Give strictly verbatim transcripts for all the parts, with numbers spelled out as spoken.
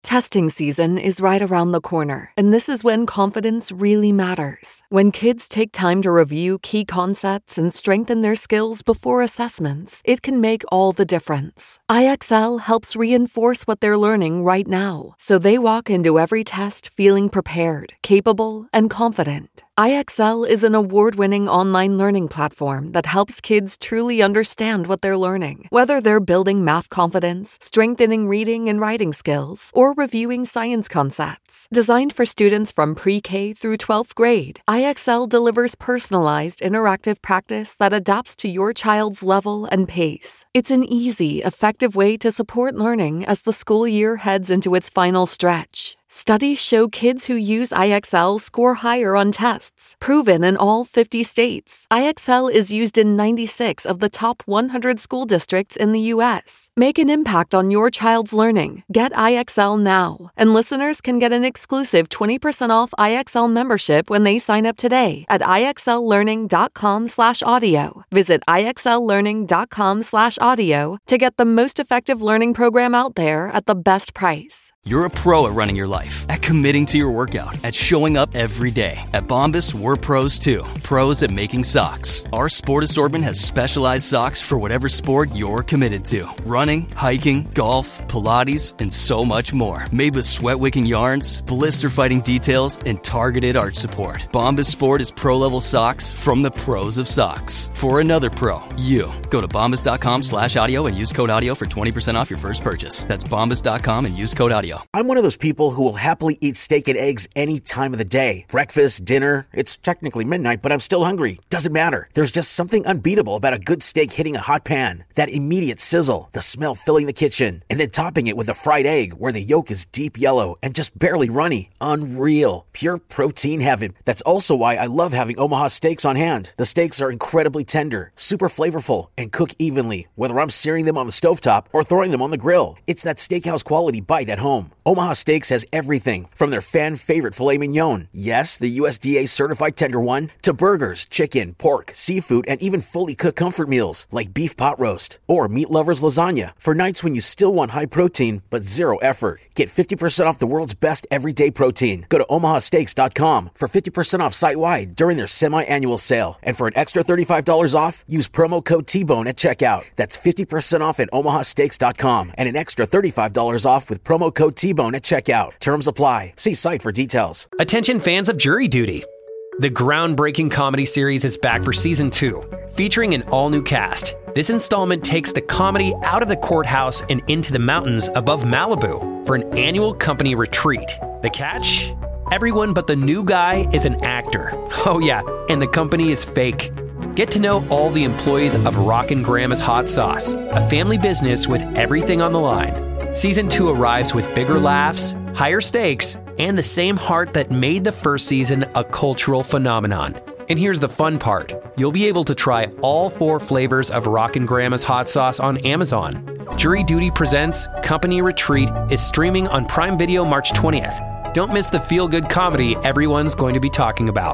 Testing season is right around the corner, and this is when confidence really matters. When kids take time to review key concepts and strengthen their skills before assessments, it can make all the difference. I X L helps reinforce what they're learning right now, so they walk into every test feeling prepared, capable, and confident. I X L is an award-winning online learning platform that helps kids truly understand what they're learning, whether they're building math confidence, strengthening reading and writing skills, or reviewing science concepts. Designed for students from pre-K through twelfth grade, I X L delivers personalized, interactive practice that adapts to your child's level and pace. It's an easy, effective way to support learning as the school year heads into its final stretch. Studies show kids who use I X L score higher on tests, proven in all fifty states. I X L is used in ninety-six of the top one hundred school districts in the U S. Make an impact on your child's learning. Get I X L now. And listeners can get an exclusive twenty percent off I X L membership when they sign up today at IXLlearning.com slash audio. Visit IXLlearning.com slash audio to get the most effective learning program out there at the best price. You're a pro at running your life, at committing to your workout, at showing up every day. At Bombas, we're pros too. Pros at making socks. Our sport assortment has specialized socks for whatever sport you're committed to. Running, hiking, golf, Pilates, and so much more. Made with sweat-wicking yarns, blister-fighting details, and targeted arch support. Bombas Sport is pro-level socks from the pros of socks. For another pro, you. Go to bombas.com slash audio and use code audio for twenty percent off your first purchase. That's bombas dot com and use code audio. I'm one of those people who will happily eat steak and eggs any time of the day. Breakfast, dinner, it's technically midnight, but I'm still hungry. Doesn't matter. There's just something unbeatable about a good steak hitting a hot pan. That immediate sizzle, the smell filling the kitchen, and then topping it with a fried egg where the yolk is deep yellow and just barely runny. Unreal. Pure protein heaven. That's also why I love having Omaha Steaks on hand. The steaks are incredibly tender, super flavorful, and cook evenly, whether I'm searing them on the stovetop or throwing them on the grill. It's that steakhouse quality bite at home. Omaha Steaks has everything from their fan-favorite filet mignon, yes, the U S D A-certified tender one, to burgers, chicken, pork, seafood, and even fully cooked comfort meals like beef pot roast or meat lovers lasagna for nights when you still want high protein but zero effort. Get fifty percent off the world's best everyday protein. Go to omaha steaks dot com for fifty percent off site-wide during their semi-annual sale. And for an extra thirty-five dollars off, use promo code T-Bone at checkout. That's fifty percent off at omaha steaks dot com and an extra thirty-five dollars off with promo code T-Bone at checkout. Terms apply. See site for details. Attention fans of Jury Duty. The groundbreaking comedy series is back for season two, featuring an all-new cast. This installment takes the comedy out of the courthouse and into the mountains above Malibu for an annual company retreat. The catch? Everyone but the new guy is an actor. Oh yeah, and the company is fake. Get to know all the employees of Rockin' Grandma's Hot Sauce, a family business with everything on the line. Season two arrives with bigger laughs, higher stakes, and the same heart that made the first season a cultural phenomenon. And here's the fun part. You'll be able to try all four flavors of Rockin' Grandma's Hot Sauce on Amazon. Jury Duty Presents Company Retreat is streaming on Prime Video March twentieth. Don't miss the feel-good comedy everyone's going to be talking about.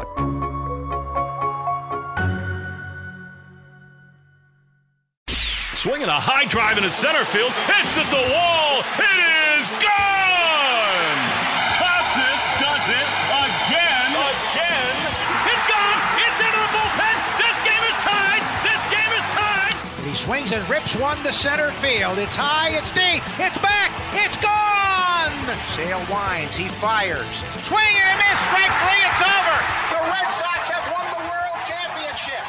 Swinging a high drive into center field. Hits at the wall. It is gone! Costas does it again. Again. It's gone. It's into the bullpen. This game is tied. This game is tied. He swings and rips one to center field. It's high. It's deep. It's back. It's gone! Sale winds. He fires. Swing and a miss. Strike three. It's over. The Red Sox have won the World Championship.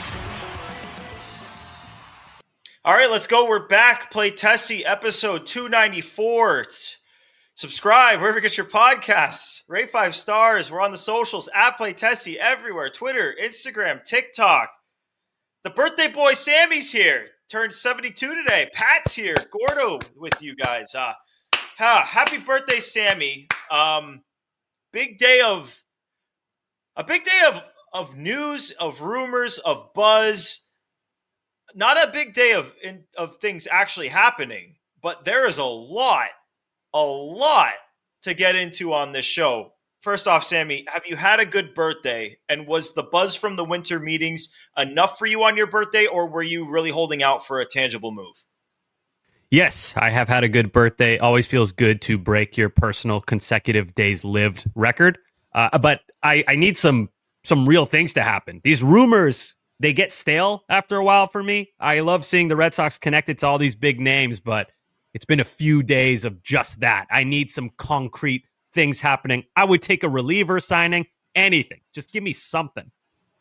All right, let's go. We're back. Play Tessie, episode two ninety-four. Subscribe wherever you get your podcasts. Rate five stars. We're on the socials at Play Tessie everywhere. Twitter, Instagram, TikTok. The birthday boy Sammy's here. Turned seventy-two today. Pat's here. Gordo with you guys. Uh, ha, happy birthday, Sammy. Um, big day of a big day of of news, of rumors, of buzz. Not a big day of in, of things actually happening, but there is a lot, a lot to get into on this show. First off, Sammy, have you had a good birthday? And was the buzz from the winter meetings enough for you on your birthday, or were you really holding out for a tangible move? Yes, I have had a good birthday. Always feels good to break your personal consecutive days lived record. Uh, but I, I need some some real things to happen. These rumors, they get stale after a while for me. I love seeing the Red Sox connected to all these big names, but it's been a few days of just that. I need some concrete things happening. I would take a reliever signing, anything. Just give me something.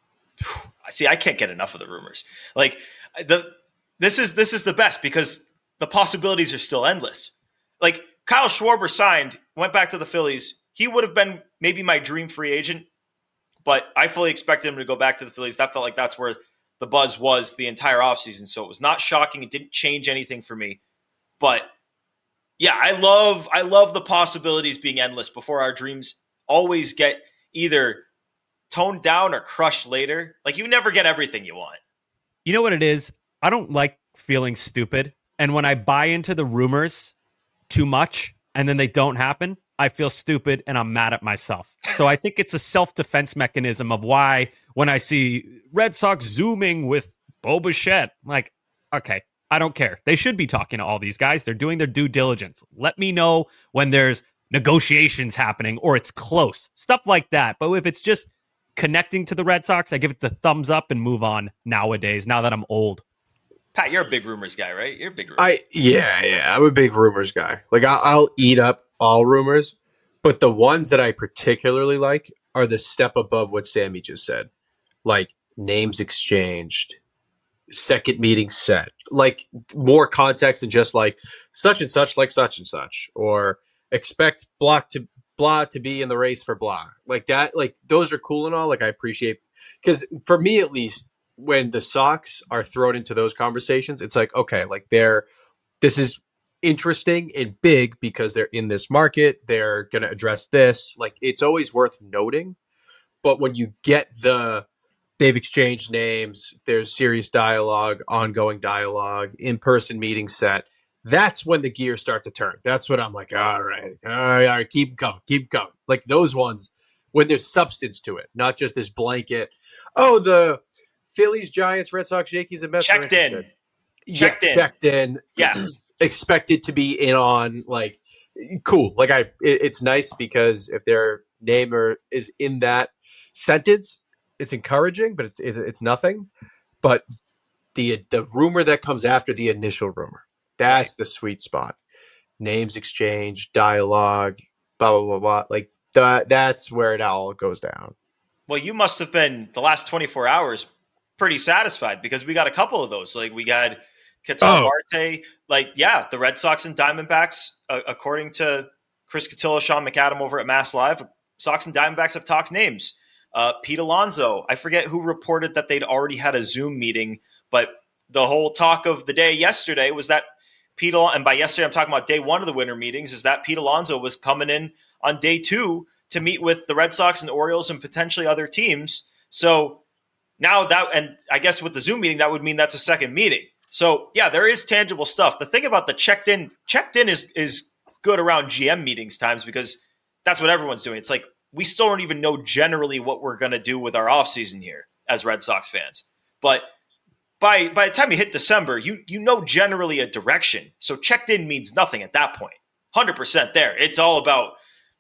See, I can't get enough of the rumors. Like the this is this is the best because the possibilities are still endless. Like Kyle Schwarber signed, went back to the Phillies. He would have been maybe my dream free agent, but I fully expected him to go back to the Phillies. That felt like that's where the buzz was the entire offseason. So it was not shocking. It didn't change anything for me. But yeah, I love I love the possibilities being endless before our dreams always get either toned down or crushed later. Like you never get everything you want. You know what it is? I don't like feeling stupid. And when I buy into the rumors too much and then they don't happen, I feel stupid and I'm mad at myself. So I think it's a self-defense mechanism of why when I see Red Sox zooming with Bo Bichette, I'm like, okay, I don't care. They should be talking to all these guys. They're doing their due diligence. Let me know when there's negotiations happening or it's close. Stuff like that. But if it's just connecting to the Red Sox, I give it the thumbs up and move on nowadays, now that I'm old. Pat, you're a big rumors guy, right? You're a big rumors I yeah, yeah. I'm a big rumors guy. Like I'll, I'll eat up all rumors, but the ones that I particularly like are the step above what Sammy just said. Like names exchanged, second meeting set, like more context than just like such and such, like such and such, or expect block to blah to be in the race for blah, like that. Like those are cool and all. Like I appreciate because for me at least, when the Sox are thrown into those conversations, it's like, okay, like they're, this is interesting and big because they're in this market. They're going to address this. Like it's always worth noting. But when you get the, they've exchanged names, there's serious dialogue, ongoing dialogue, in-person meetings set, that's when the gears start to turn. That's when I'm like, all right, all right, all right, keep going, keep going. Like those ones, when there's substance to it, not just this blanket, oh, the Phillies, Giants, Red Sox, Yankees, and Mets checked in. Checked yeah, in. Checked in. Yeah. Expected to be in on, like, cool. Like, I, it, it's nice because if their name or is in that sentence, it's encouraging, but it's, it's, it's nothing. But the the rumor that comes after the initial rumor, that's right. The sweet spot. Names exchanged, dialogue, blah, blah, blah, blah. Like, that, that's where it all goes down. Well, you must have been the last twenty-four hours pretty satisfied because we got a couple of those. Like we got Ketel oh. Marte. Like, yeah, the Red Sox and Diamondbacks, uh, according to Chris Cotillo, Sean McAdam over at Mass Live, Sox and Diamondbacks have talked names. Uh, Pete Alonso, I forget who reported that they'd already had a Zoom meeting, but the whole talk of the day yesterday was that Pete, Al- and by yesterday I'm talking about day one of the winter meetings, is that Pete Alonso was coming in on day two to meet with the Red Sox and Orioles and potentially other teams. So now that, and I guess with the Zoom meeting, that would mean that's a second meeting. So yeah, there is tangible stuff. The thing about the checked in, checked in is, is good around G M meetings times because that's what everyone's doing. It's like, we still don't even know generally what we're going to do with our offseason here as Red Sox fans. But by, by the time you hit December, you, you know, generally a direction. So checked in means nothing at that point. one hundred percent there. It's all about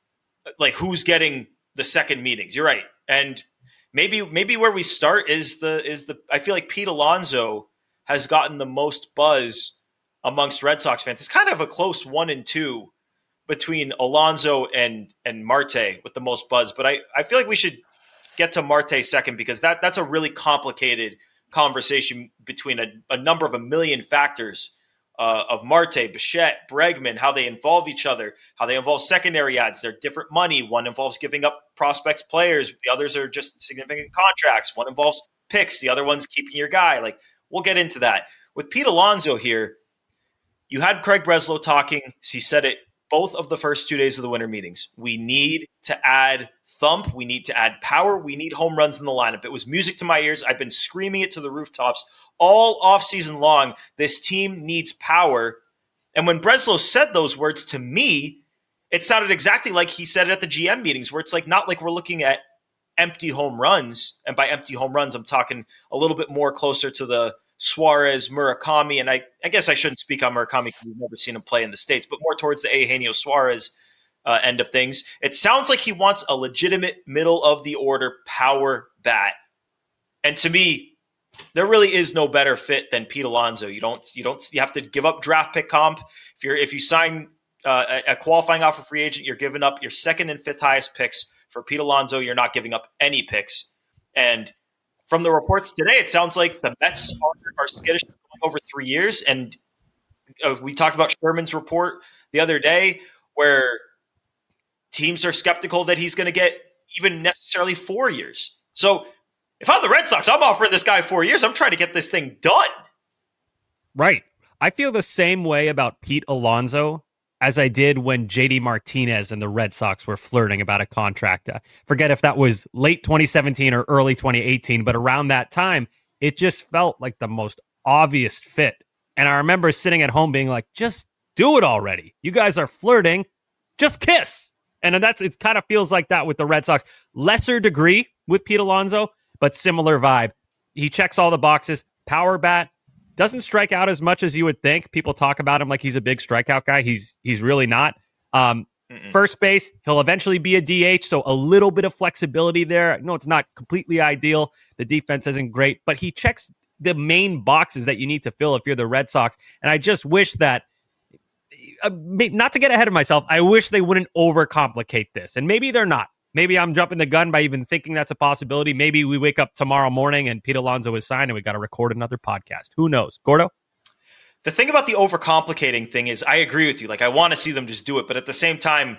like who's getting the second meetings. You're right. And maybe maybe where we start is the is the I feel like Pete Alonso has gotten the most buzz amongst Red Sox fans. It's kind of a close one and two between Alonso and and Marte with the most buzz. But I, I feel like we should get to Marte second because that that's a really complicated conversation between a, a number of a million factors. Uh, of Marte, Bichette, Bregman, how they involve each other, how they involve secondary ads. They're different money. One involves giving up prospects players. The others are just significant contracts. One involves picks. The other one's keeping your guy. Like, we'll get into that. With Pete Alonso here, you had Craig Breslow talking. He said it both of the first two days of the winter meetings. We need to add thump. We need to add power. We need home runs in the lineup. It was music to my ears. I've been screaming it to the rooftops all offseason long. This team needs power. And when Breslow said those words to me, it sounded exactly like he said it at the G M meetings, where it's like not like we're looking at empty home runs. And by empty home runs, I'm talking a little bit more closer to the Suarez, Murakami, and I, I guess I shouldn't speak on Murakami because we've never seen him play in the States, but more towards the Eugenio Suarez uh, end of things. It sounds like he wants a legitimate middle-of-the-order power bat. And to me, there really is no better fit than Pete Alonso. You don't, you don't, you have to give up draft pick comp. If you're, if you sign uh, a, a qualifying offer free agent, you're giving up your second and fifth highest picks. For Pete Alonso, you're not giving up any picks. And from the reports today, it sounds like the Mets are, are skittish going over three years. And uh, we talked about Sherman's report the other day where teams are skeptical that he's going to get even necessarily four years. So if I'm the Red Sox, I'm offering this guy four years. I'm trying to get this thing done. Right. I feel the same way about Pete Alonso as I did when J D Martinez and the Red Sox were flirting about a contract. Uh, forget if that was late twenty seventeen or early twenty eighteen, but around that time, it just felt like the most obvious fit. And I remember sitting at home being like, just do it already. You guys are flirting. Just kiss. And that's it kind of feels like that with the Red Sox. Lesser degree with Pete Alonso, but similar vibe. He checks all the boxes. Power bat. Doesn't strike out as much as you would think. People talk about him like he's a big strikeout guy. He's he's really not. Um, first base, he'll eventually be a D H, so a little bit of flexibility there. No, it's not completely ideal. The defense isn't great, but he checks the main boxes that you need to fill if you're the Red Sox. And I just wish that, uh, not to get ahead of myself, I wish they wouldn't overcomplicate this. And maybe they're not. Maybe I'm jumping the gun by even thinking that's a possibility. Maybe we wake up tomorrow morning and Pete Alonso is signed and we got to record another podcast. Who knows? Gordo? The thing about the overcomplicating thing is I agree with you. Like, I want to see them just do it. But at the same time,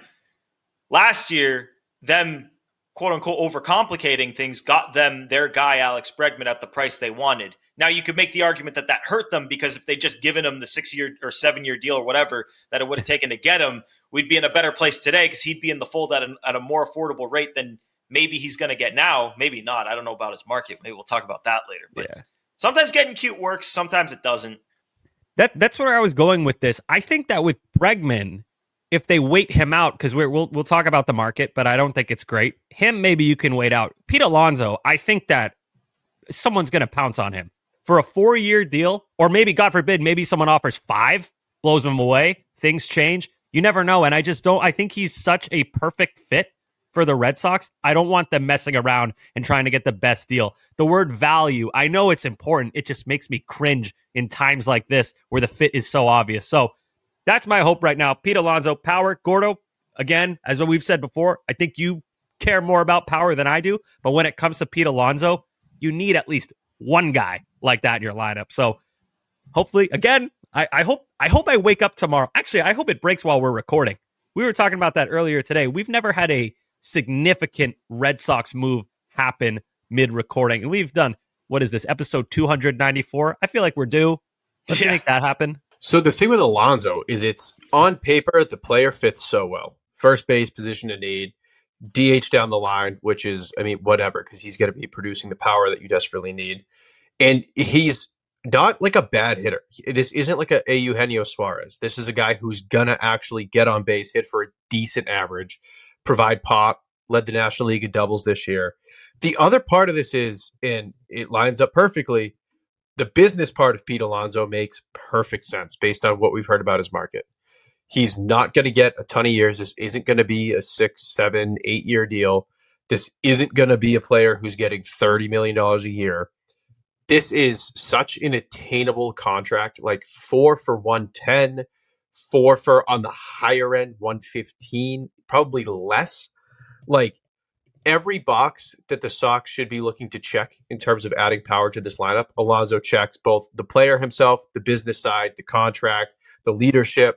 last year, them quote unquote overcomplicating things got them their guy, Alex Bregman, at the price they wanted. Now, you could make the argument that that hurt them because if they just given him the six year or seven year deal or whatever that it would have taken to get him, we'd be in a better place today because he'd be in the fold at a, at a more affordable rate than maybe he's going to get now. Maybe not. I don't know about his market. Maybe we'll talk about that later. But yeah. Sometimes getting cute works. Sometimes it doesn't. That That's where I was going with this. I think that with Bregman, if they wait him out, because we'll we'll talk about the market, but I don't think it's great. Him, maybe you can wait out. Pete Alonso, I think that someone's going to pounce on him for a four-year deal, or maybe, God forbid, maybe someone offers five, blows him away. Things change. You never know. And I just don't, I think he's such a perfect fit for the Red Sox. I don't want them messing around and trying to get the best deal. The word value, I know it's important. It just makes me cringe in times like this where the fit is so obvious. So that's my hope right now. Pete Alonso, power. Gordo, again, as we've said before, I think you care more about power than I do. But when it comes to Pete Alonso, you need at least one guy like that in your lineup. So hopefully, again, I, I hope I hope I wake up tomorrow. Actually, I hope it breaks while we're recording. We were talking about that earlier today. We've never had a significant Red Sox move happen mid-recording. And we've done, what is this, episode two ninety-four? I feel like we're due. Let's yeah. make that happen. So the thing with Alonso is it's on paper, the player fits so well. First base, position of need, D H down the line, which is, I mean, whatever, because he's going to be producing the power that you desperately need. And he's not like a bad hitter. This isn't like a, a Eugenio Suarez. This is a guy who's going to actually get on base, hit for a decent average, provide pop, led the National League in doubles this year. The other part of this is, and it lines up perfectly, the business part of Pete Alonso makes perfect sense based on what we've heard about his market. He's not going to get a ton of years. This isn't going to be a six, seven, eight year deal. This isn't going to be a player who's getting thirty million dollars a year. This is such an attainable contract, like four for one ten, four for on the higher end, one fifteen, probably less. Like every box that the Sox should be looking to check in terms of adding power to this lineup, Alonso checks both the player himself, the business side, the contract, the leadership.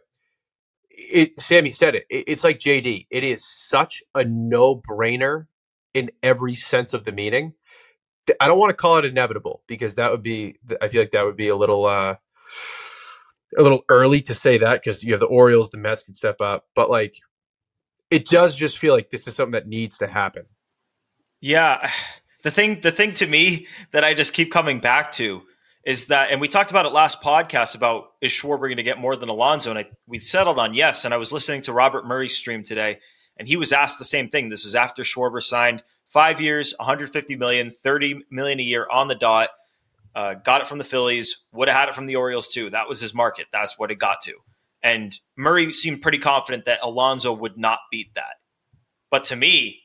It, Sammy said it. it. It's like J D. It is such a no-brainer in every sense of the meaning. I don't want to call it inevitable because that would be, I feel like that would be a little, uh, a little early to say that because you have the Orioles, the Mets could step up, but like, it does just feel like this is something that needs to happen. Yeah. The thing, the thing to me that I just keep coming back to is that, and we talked about it last podcast about, is Schwarber going to get more than Alonso? And I, we settled on yes. And I was listening to Robert Murray's stream today and he was asked the same thing. This is after Schwarber signed five years, one hundred fifty million, thirty million a year on the dot. Uh, got it from the Phillies, would have had it from the Orioles too. That was his market. That's what it got to. And Murray seemed pretty confident that Alonso would not beat that. But to me,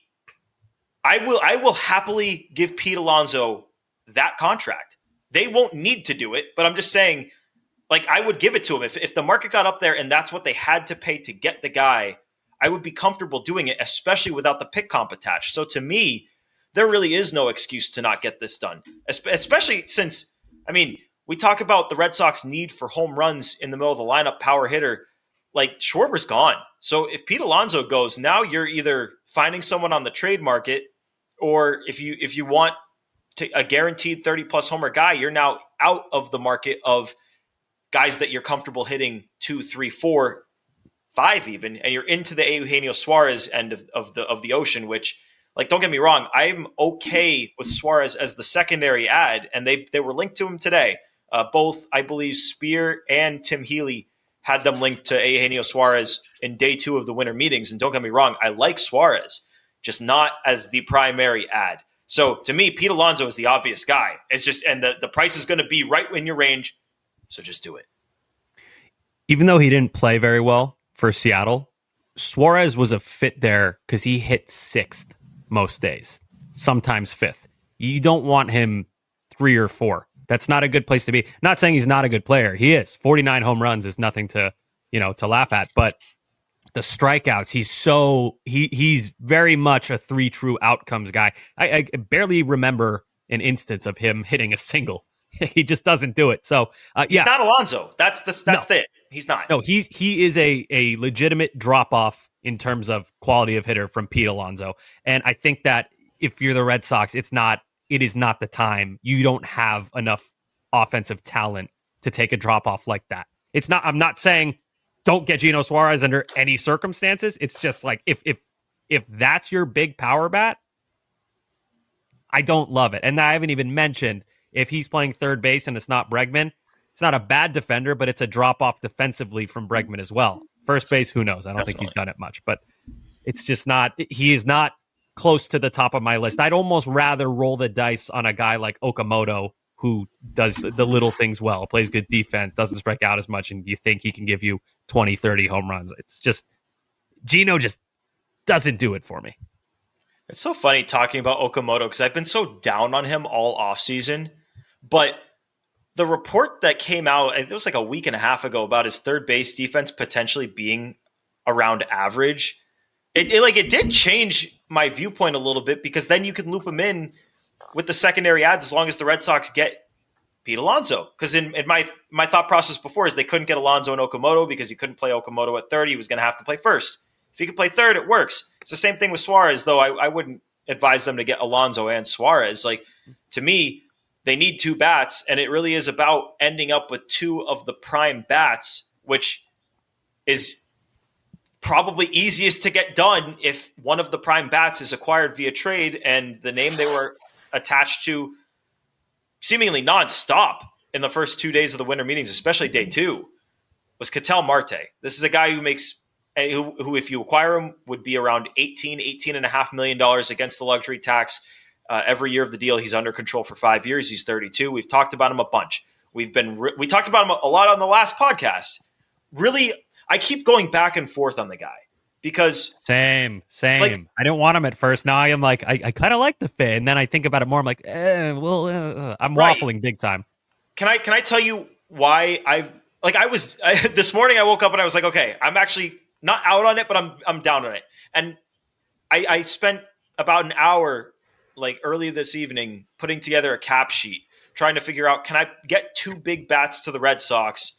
I will I will happily give Pete Alonso that contract. They won't need to do it, but I'm just saying, like, I would give it to him. If, if the market got up there and that's what they had to pay to get the guy, I would be comfortable doing it, especially without the pick comp attached. So to me, there really is no excuse to not get this done, especially since, I mean, we talk about the Red Sox need for home runs in the middle of the lineup, power hitter. Like, Schwarber's gone. So if Pete Alonso goes, now you're either finding someone on the trade market, or if you if you want to, a guaranteed thirty-plus homer guy, you're now out of the market of guys that you're comfortable hitting two, three, four, five even, and you're into the Eugenio Suarez end of, of the of the ocean, which, like, don't get me wrong, I'm okay with Suarez as the secondary ad, and they they were linked to him today. Uh, both, I believe, Spear and Tim Healy had them linked to Eugenio Suarez in day two of the winter meetings. And don't get me wrong, I like Suarez, just not as the primary ad. So to me, Pete Alonso is the obvious guy. It's just, and the, the price is going to be right in your range. So just do it. Even though he didn't play very well for Seattle, Suarez was a fit there because he hit sixth most days, sometimes fifth. You don't want him three or four. That's not a good place to be. Not saying he's not a good player. He is. forty-nine home runs is nothing to, you know, to laugh at. But the strikeouts, he's so he he's very much a three true outcomes guy. I, I barely remember an instance of him hitting a single. He just doesn't do it. So uh, yeah, he's not Alonso. That's the that's no. it. He's not. No, he's he is a a legitimate drop off in terms of quality of hitter from Pete Alonso. And I think that if you're the Red Sox, it's not. It is not the time. You don't have enough offensive talent to take a drop off like that. It's not. I'm not saying don't get Gino Suarez under any circumstances. It's just like if if if that's your big power bat, I don't love it. And I haven't even mentioned if he's playing third base and it's not Bregman. It's not a bad defender, but it's a drop off defensively from Bregman as well. First base, who knows? I don't Definitely. think he's done it much, but it's just not. He is not close to the top of my list. I'd almost rather roll the dice on a guy like Okamoto, who does the little things well, plays good defense, doesn't strike out as much, and you think he can give you twenty, thirty home runs. It's just, Gino just doesn't do it for me. It's so funny talking about Okamoto because I've been so down on him all offseason, but the report that came out, it was like a week and a half ago, about his third base defense potentially being around average. It, it like it did change my viewpoint a little bit, because then you can loop him in with the secondary ads as long as the Red Sox get Pete Alonso. Because in, in my my thought process before is they couldn't get Alonso and Okamoto because he couldn't play Okamoto at third. He was going to have to play first. If he could play third, it works. It's the same thing with Suarez, though I, I wouldn't advise them to get Alonso and Suarez. Like, to me, they need two bats, and it really is about ending up with two of the prime bats, which is probably easiest to get done if one of the prime bats is acquired via trade, and the name they were attached to seemingly nonstop in the first two days of the winter meetings, especially day two, was Ketel Marte. This is a guy who makes, who, who if you acquire him, would be around eighteen, eighteen and a half million dollars against the luxury tax uh, every year of the deal. He's under control for five years. He's thirty-two. We've talked about him a bunch. We've been, re- we talked about him a lot on the last podcast. Really, I keep going back and forth on the guy because same, same. Like, I didn't want him at first. Now I am like, I, I kind of like the fit, and then I think about it more. I'm like, eh, well, uh, I'm right. waffling big time. Can I can I tell you why I like I was I, this morning? I woke up and I was like, okay, I'm actually not out on it, but I'm I'm down on it. And I, I spent about an hour, like early this evening, putting together a cap sheet, trying to figure out, can I get two big bats to the Red Sox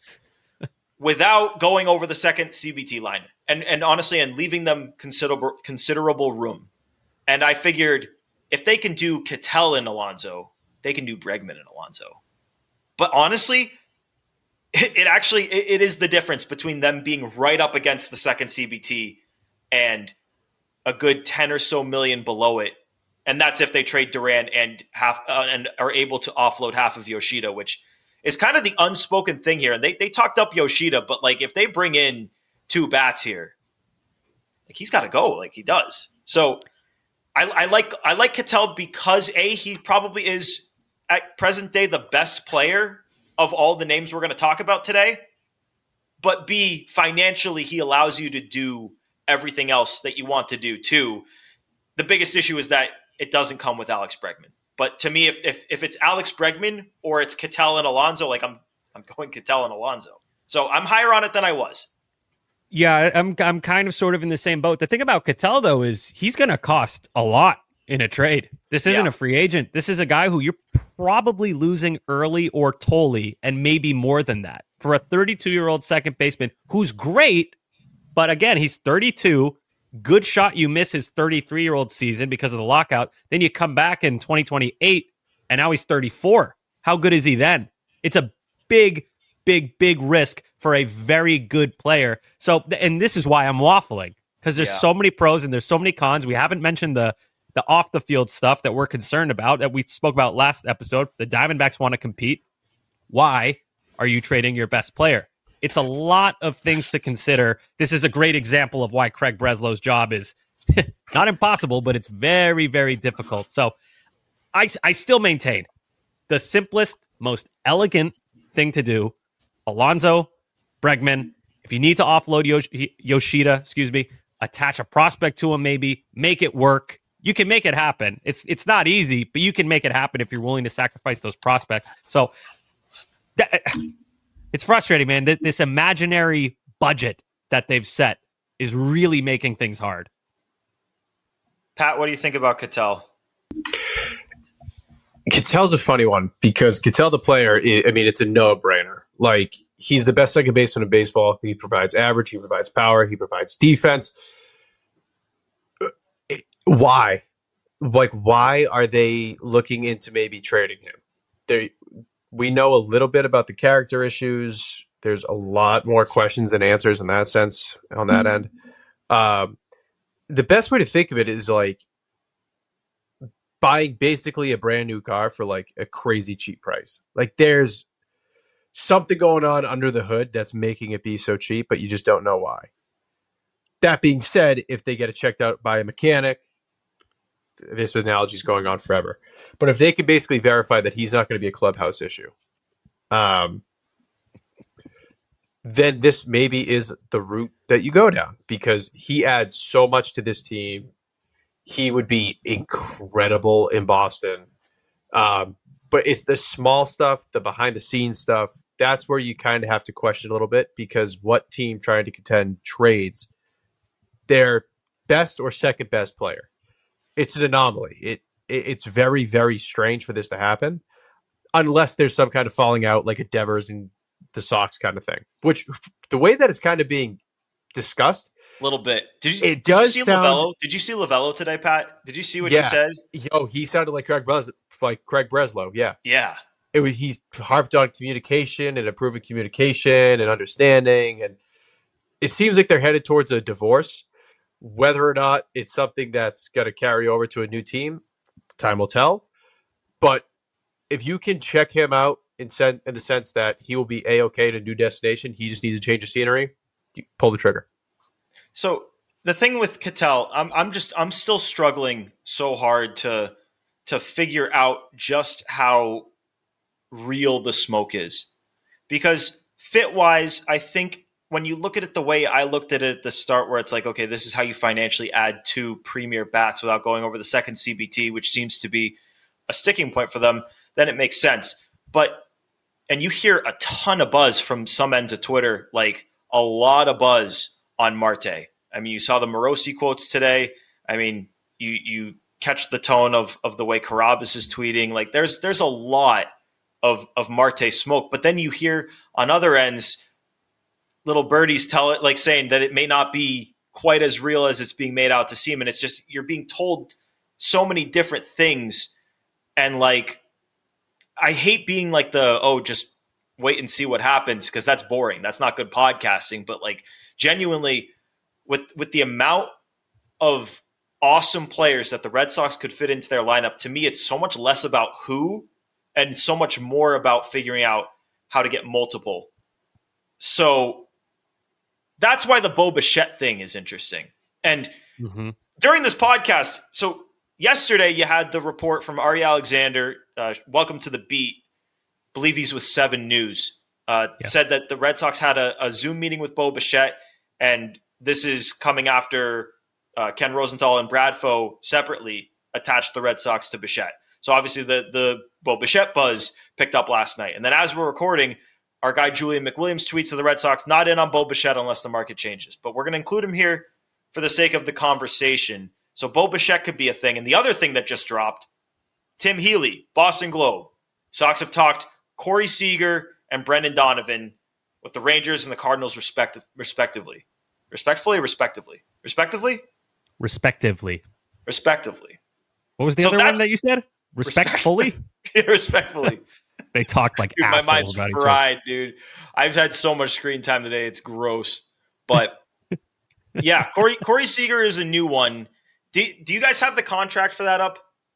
without going over the second C B T line, and and honestly, and leaving them considerable considerable room. And I figured if they can do Ketel and Alonso, they can do Bregman and Alonso. But honestly, it, it actually it, it is the difference between them being right up against the second C B T and a good ten or so million below it. And that's if they trade Duran and half uh, and are able to offload half of Yoshida, which is kind of the unspoken thing here. And they they talked up Yoshida, but like if they bring in two bats here, like he's got to go, like he does. So I, I like I like Ketel because A, he probably is at present day the best player of all the names we're going to talk about today, but B, financially he allows you to do everything else that you want to do too. The biggest issue is that it doesn't come with Alex Bregman. But to me, if if, if it's Alex Bregman or it's Ketel and Alonso, like I'm I'm going Ketel and Alonso. So I'm higher on it than I was. Yeah, I'm I'm kind of sort of in the same boat. The thing about Ketel, though, is he's going to cost a lot in a trade. This isn't Yeah. a free agent. This is a guy who you're probably losing early or totally, and maybe more than that. For a thirty-two-year-old second baseman who's great, but again, he's thirty-two. Good shot you miss his thirty-three-year-old season because of the lockout. Then you come back in twenty twenty-eight, and now he's thirty-four. How good is he then? It's a big, big, big risk for a very good player. So, and this is why I'm waffling, because there's Yeah. so many pros and there's so many cons. We haven't mentioned the the off the field stuff that we're concerned about that we spoke about last episode. The Diamondbacks want to compete. Why are you trading your best player? It's a lot of things to consider. This is a great example of why Craig Breslow's job is not impossible, but it's very, very difficult. So I, I still maintain the simplest, most elegant thing to do, Alonso, Bregman. If you need to offload Yosh- Yoshida, excuse me, attach a prospect to him, maybe make it work. You can make it happen. It's it's not easy, but you can make it happen if you're willing to sacrifice those prospects. So that, it's frustrating, man. Th- This imaginary budget that they've set is really making things hard. Pat, what do you think about Ketel? Ketel's a funny one because Ketel, the player, I I mean, it's a no-brainer. Like, he's the best second baseman in baseball. He provides average. He provides power. He provides defense. Why? Like, why are they looking into maybe trading him? They, we know a little bit about the character issues. There's a lot more questions than answers in that sense, on that end. Um, the best way to think of it is like buying basically a brand new car for like a crazy cheap price. Like, there's something going on under the hood that's making it be so cheap, but you just don't know why. That being said, if they get it checked out by a mechanic, this analogy is going on forever. But if they can basically verify that he's not going to be a clubhouse issue, um, then this maybe is the route that you go down because he adds so much to this team. He would be incredible in Boston. Um, but it's the small stuff, the behind the scenes stuff. That's where you kind of have to question a little bit because what team trying to contend trades their best or second best player? It's an anomaly. It, it it's very, very strange for this to happen unless there's some kind of falling out like a Devers and the Sox kind of thing, which the way that it's kind of being discussed, A little bit. Did you, it does did you see sound. Lavello? Did you see Lavello today, Pat? Did you see what Yeah. he said? Oh, he sounded like Craig Bres- like Craig Breslow. Yeah, Yeah. it was. He harped on communication and improving communication and understanding, and it seems like they're headed towards a divorce. Whether or not it's something that's going to carry over to a new team, time will tell. But if you can check him out in, sen- in the sense that he will be A-okay at a new destination, he just needs to change the scenery, you pull the trigger. So the thing with Ketel, I'm I'm just I'm still struggling so hard to to figure out just how real the smoke is. Because fit wise, I think when you look at it the way I looked at it at the start, where it's like, okay, this is how you financially add two premier bats without going over the second C B T, which seems to be a sticking point for them, then it makes sense. But, and you hear a ton of buzz from some ends of Twitter, like a lot of buzz on Marte. I mean, you saw the Morosi quotes today. I mean, you you catch the tone of of the way Carabas is tweeting. Like there's there's a lot of of Marte smoke. But then you hear on other ends, little birdies tell it, like saying that it may not be quite as real as it's being made out to seem. And it's just, you're being told so many different things. And like, I hate being like the, oh, just wait and see what happens, because that's boring. That's not good podcasting. But like genuinely with, with the amount of awesome players that the Red Sox could fit into their lineup, to me, it's so much less about who and so much more about figuring out how to get multiple. So that's why the Bo Bichette thing is interesting. And Mm-hmm. during this podcast, so yesterday you had the report from Ari Alexander. Uh, welcome to the beat. Believe he's with Seven News. Uh, yeah. Said that the Red Sox had a, a Zoom meeting with Bo Bichette, and this is coming after uh, Ken Rosenthal and Bradfo separately attached the Red Sox to Bichette. So obviously the the Bo Bichette buzz picked up last night. And then as we're recording, our guy Julian McWilliams tweets to the Red Sox, not in on Bo Bichette unless the market changes. But we're going to include him here for the sake of the conversation. So Bo Bichette could be a thing. And the other thing that just dropped, Tim Healy, Boston Globe. Sox have talked Corey Seager and Brendan Donovan with the Rangers and the Cardinals respective, respectively. Respectfully, respectively. Respectively? Respectively. Respectively. What was the so other one that you said? Respectfully? Respectfully. They talk like dude, assholes my mind's about fried, each other. Dude. I've had so much screen time today. It's gross. But yeah, Corey Corey Seager is a new one. Do, do you guys have the contract for that up?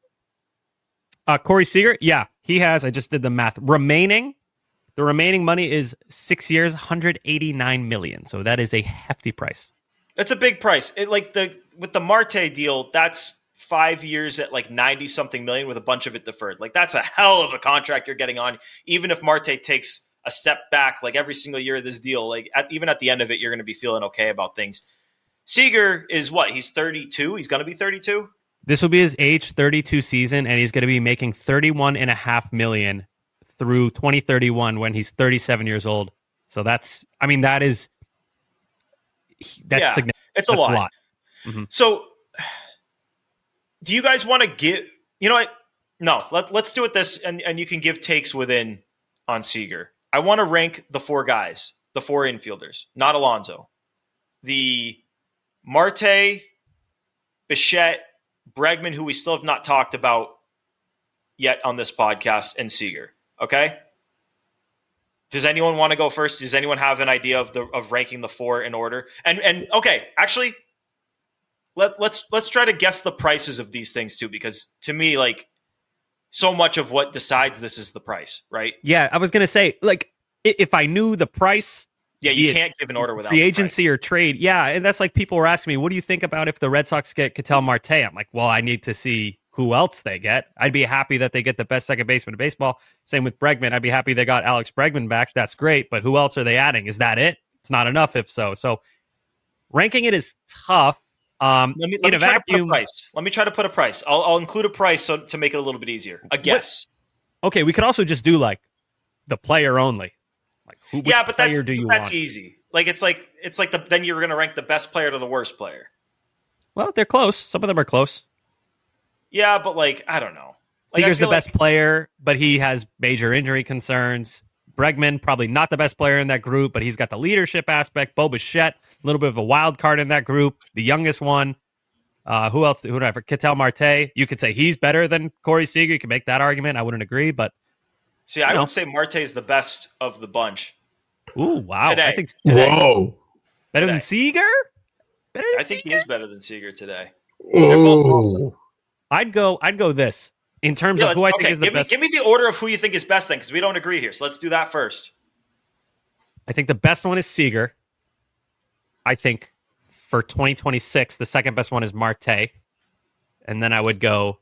Uh, Corey Seager? Yeah, he has. I just did the math. Remaining, the remaining money is six years, one hundred eighty-nine million dollars. So that is a hefty price. That's a big price. It, like the with the Marte deal, that's five years at like ninety something million with a bunch of it deferred. Like that's a hell of a contract you're getting on. Even if Marte takes a step back, like every single year of this deal, like at, even at the end of it, you're going to be feeling okay about things. Seager is what? He's thirty-two. He's going to be thirty-two. This will be his age thirty-two season, and he's going to be making thirty-one and a half million through twenty thirty-one when he's thirty-seven years old. So that's, I mean, that is, that's yeah, significant. It's a that's lot. A lot. Mm-hmm. So do you guys want to give, you know what? No, let, let's do it this, and, and you can give takes within on Seager. I want to rank the four guys, the four infielders, not Alonso. The Marte, Bichette, Bregman, who we still have not talked about yet on this podcast, and Seager. Okay? Does anyone want to go first? Does anyone have an idea of the of ranking the four in order? And and okay, actually, let let's let's try to guess the prices of these things too, because to me, like, so much of what decides this is the price, right? Yeah, I was gonna say, like, if I knew the price. Yeah, you can't give an order without free agency or trade. Yeah, and that's like people were asking me, what do you think about if the Red Sox get Ketel Marte? I'm like, well, I need to see who else they get. I'd be happy that they get the best second baseman in baseball. Same with Bregman. I'd be happy they got Alex Bregman back. That's great. But who else are they adding? Is that it? It's not enough if so. So ranking it is tough. Um, let me, let me try vacuum, to put a price. Let me try to put a price. I'll, I'll include a price so to make it a little bit easier. A guess. What? Okay, we could also just do like the player only. Like, who, yeah, but that's, do you that's want? easy. Like it's like it's like the then you're going to rank the best player to the worst player. Well, they're close. Some of them are close. Yeah, but like I don't know. Like, Seager's the best like, player, but he has major injury concerns. Bregman probably not the best player in that group, but he's got the leadership aspect. Bo Bichette, a little bit of a wild card in that group, the youngest one. Uh, who else? Who do I for Ketel Marte? You could say he's better than Corey Seager. You can make that argument. I wouldn't agree, but see, I know. would say Marte is the best of the bunch. Ooh, wow! Today. I think today. Whoa, better today. than Seager. Better than I think Seager? he is better than Seager today. Ooh. I'd go. I'd go this in terms yeah, of who I okay, think is the give best. Me, give me the order of who you think is best, then, because we don't agree here. So let's do that first. I think the best one is Seager. I think for twenty twenty-six, the second best one is Marte, and then I would go.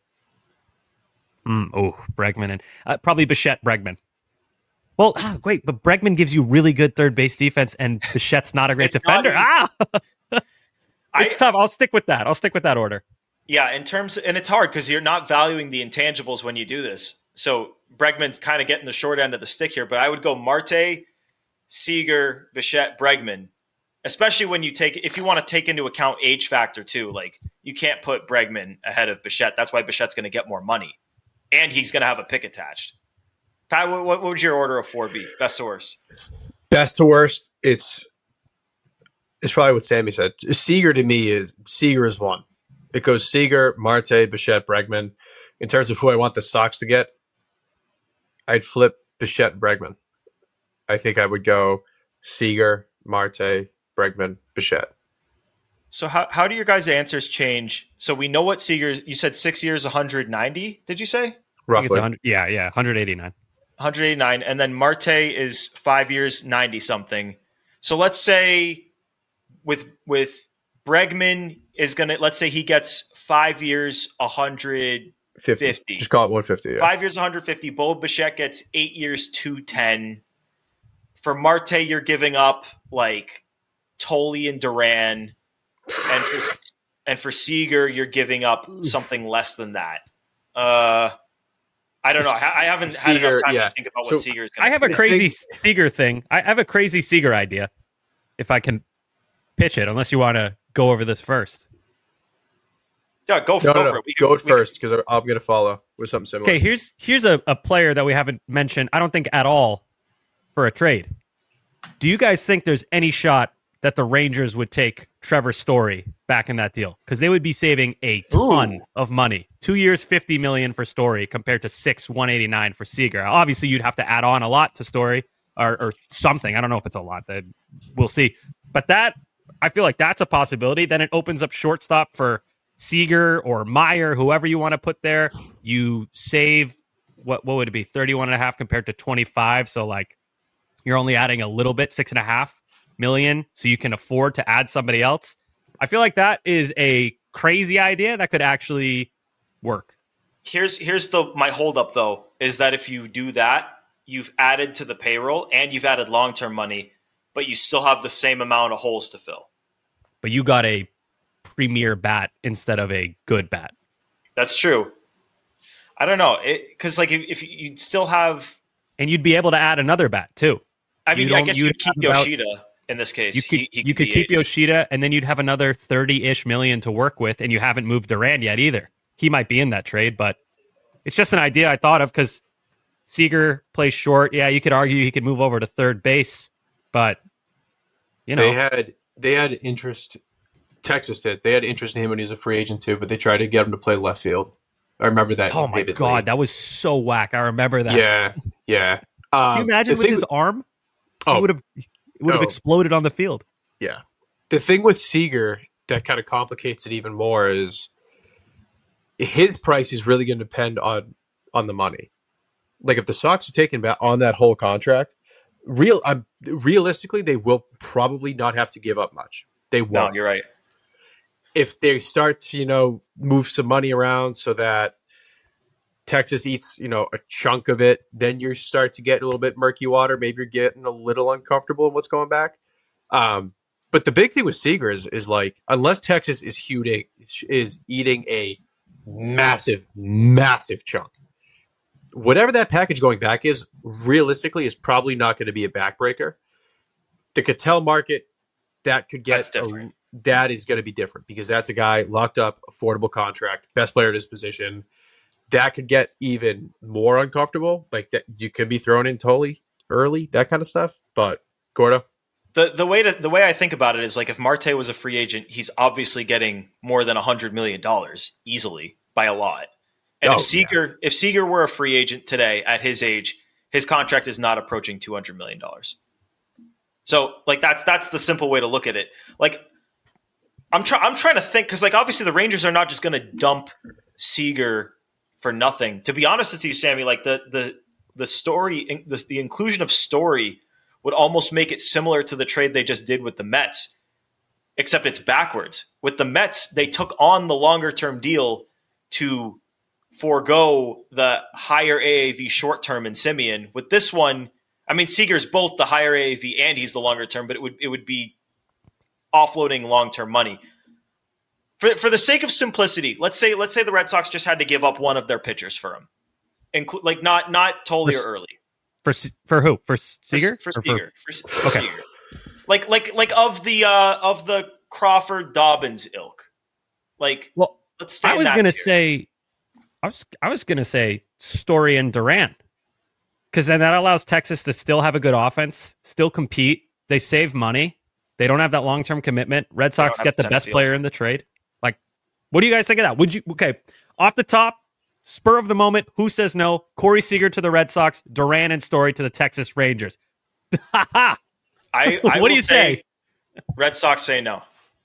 Mm, oh, Bregman and uh, probably Bichette, Bregman. Well, ah, wait, but Bregman gives you really good third base defense, and Bichette's not a great defender. Ah, it's I, tough. I'll stick with that. I'll stick with that order. Yeah, in terms, and it's hard because you're not valuing the intangibles when you do this. So Bregman's kind of getting the short end of the stick here, but I would go Marte, Seager, Bichette, Bregman, especially when you take, if you want to take into account age factor too. Like you can't put Bregman ahead of Bichette. That's why Bichette's going to get more money, and he's going to have a pick attached. Pat, what, what would your order of four be? Best to worst? Best to worst, it's it's probably what Sammy said. Seager to me is Seager is one. It goes Seager, Marte, Bichette, Bregman. In terms of who I want the Sox to get, I'd flip Bichette, Bregman. I think I would go Seager, Marte, Bregman, Bichette. So how how do your guys' answers change? So we know what Seager, you said six years, one hundred ninety, did you say? Roughly. Yeah, yeah, one hundred eighty-nine. one hundred eighty-nine, and then Marte is five years, ninety something. So let's say with with Bregman, is going to, let's say he gets five years, one hundred fifty. fifty. Just call it one hundred fifty. Yeah. Five years, one hundred fifty. Bo Bichette gets eight years, two ten. For Marte, you're giving up like Tolley and Duran. And for, and for Seager, you're giving up something less than that. Uh, I don't know. I haven't Seager, had enough time yeah. to think about so what Seager is going to I have a crazy thing, Seager thing. I have a crazy Seager idea, if I can pitch it, unless you want to go over this first. Yeah, go, no, go no, for no. it. We go can, first, because I'm going to follow with something similar. Okay, here's here's a, a player that we haven't mentioned, I don't think at all, for a trade. Do you guys think there's any shot that the Rangers would take Trevor Story back in that deal? Because they would be saving a ton Ooh. of money. Two years, fifty million dollars for Story compared to six, one eighty-nine for Seager. Obviously, you'd have to add on a lot to Story or, or something. I don't know if it's a lot. That we'll see. But that, I feel like that's a possibility. Then it opens up shortstop for Seager or Meyer, whoever you want to put there. You save, what what would it be, thirty-one and a half compared to twenty-five. So like you're only adding a little bit, six and a half million, so you can afford to add somebody else. I feel like that is a crazy idea that could actually work. Here's here's the my holdup though, is that if you do that, you've added to the payroll and you've added long-term money, but you still have the same amount of holes to fill. But you got a premier bat instead of a good bat. That's true. I don't know, because like if, if you'd still have, and you'd be able to add another bat too. I mean, I guess you'd keep Yoshida. About, in this case, you could, he, he you could keep Yoshida, and then you'd have another thirty-ish million to work with, and you haven't moved Duran yet either. He might be in that trade, but it's just an idea I thought of because Seager plays short. Yeah, you could argue he could move over to third base, but you know they had they had interest. Texas did. They had interest in him when he was a free agent too, but they tried to get him to play left field. I remember that. Oh my vividly. God, that was so whack. I remember that. Yeah, yeah. Um, Can you imagine with his with, arm? Oh, he would have. It would have no. exploded on the field. Yeah. The thing with Seager that kind of complicates it even more is his price is really going to depend on on the money. Like if the Sox are taking back on that whole contract, real um, realistically, they will probably not have to give up much. They won't. No, you're right. If they start to, you know, move some money around so that Texas eats, you know, a chunk of it, then you start to get a little bit murky water. Maybe you're getting a little uncomfortable in what's going back. Um, but the big thing with Seager is, is like, unless Texas is eating, is eating a massive, massive chunk, whatever that package going back is, realistically, is probably not going to be a backbreaker. The Cattell market, that could get a, that is going to be different because that's a guy locked up, affordable contract, best player at his position. That could get even more uncomfortable. Like that, you could be thrown in Tolley early, that kind of stuff. But Gordo, the the way to the way I think about it is like if Marte was a free agent, he's obviously getting more than a hundred million dollars easily by a lot. And oh, if Seager yeah. if Seager were a free agent today at his age, his contract is not approaching two hundred million dollars. So like that's that's the simple way to look at it. Like I'm trying I'm trying to think because like obviously the Rangers are not just going to dump Seager for nothing. To be honest with you, Sammy, like the the the story, the, the inclusion of Story would almost make it similar to the trade they just did with the Mets, except it's backwards. With the Mets, they took on the longer term deal to forego the higher A A V short term in Semien. With this one, I mean, Seager's both the higher A A V and he's the longer term, but it would it would be offloading long term money. For for the sake of simplicity, let's say let's say the Red Sox just had to give up one of their pitchers for him, Inclu- like not not Tolley or early. For for who? For Seager? For, for Seager. For, for okay. Seager. Like like like of the uh, of the Crawford Dobbins ilk. Like well, let's stay I was going to say I was I was going to say Story and Duran. Cuz then that allows Texas to still have a good offense, still compete. They save money. They don't have that long-term commitment. Red Sox get the best player in the trade. Like what do you guys think of that? Would you okay, off the top, spur of the moment, who says no? Corey Seager to the Red Sox, Duran and Story to the Texas Rangers. I, I what do you say? say? Red Sox say no.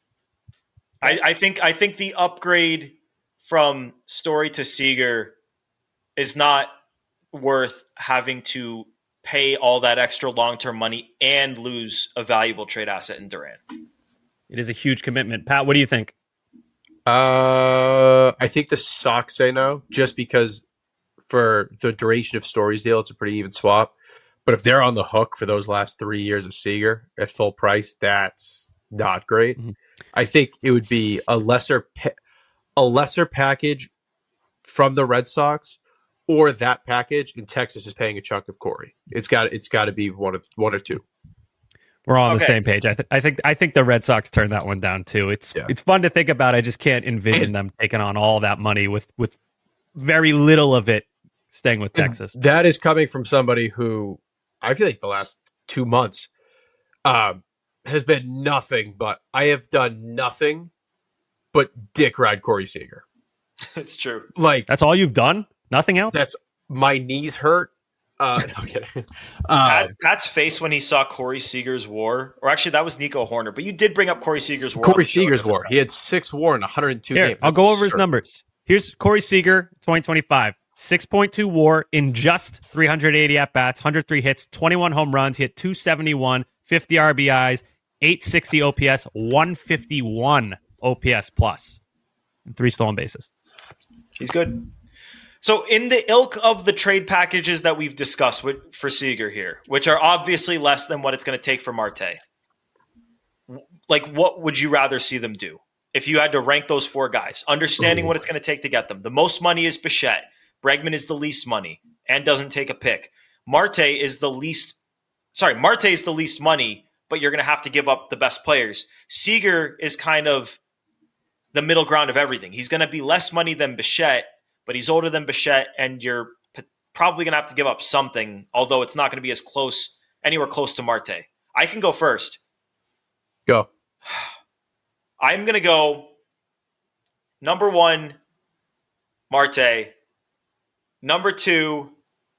I, I think I think the upgrade from Story to Seager is not worth having to pay all that extra long-term money and lose a valuable trade asset in Duran. It is a huge commitment. Pat, what do you think? Uh, I think the Sox say no, just because for the duration of Story's deal, it's a pretty even swap. But if they're on the hook for those last three years of Seager at full price, that's not great. Mm-hmm. I think it would be a lesser pa- a lesser package from the Red Sox, or that package, and Texas is paying a chunk of Corey. It's got it's got to be one of one or two. We're all on okay. the same page. I, th- I think I think the Red Sox turned that one down too. It's yeah. it's fun to think about. I just can't envision and, them taking on all that money with with very little of it staying with Texas. That is coming from somebody who I feel like the last two months um, has been nothing but I have done nothing but dick ride Corey Seager. It's true. Like that's all you've done? Nothing else? That's my knees hurt. Uh, no kidding. Uh, Pat, Pat's face when he saw Corey Seager's WAR, or actually that was Nico Horner, but you did bring up Corey Seager's WAR. Corey Seager's WAR. He had six WAR in one hundred two Here, games. That's I'll go absurd. over his numbers. Here's Corey Seager, twenty twenty-five. six point two WAR in just three hundred eighty at-bats, one hundred three hits, twenty-one home runs. He hit two seventy-one, fifty R B Is, eight sixty O P S, one fifty-one O P S plus, and three stolen bases. He's good. So in the ilk of the trade packages that we've discussed with, for Seager here, which are obviously less than what it's going to take for Marte, like what would you rather see them do? If you had to rank those four guys, understanding Ooh. what it's going to take to get them. The most money is Bichette. Bregman is the least money and doesn't take a pick. Marte is the least – sorry, Marte is the least money, but you're going to have to give up the best players. Seager is kind of the middle ground of everything. He's going to be less money than Bichette, but he's older than Bichette, and you're p- probably going to have to give up something, although it's not going to be as close – anywhere close to Marte. I can go first. Go. I'm going to go number one, Marte. Number two,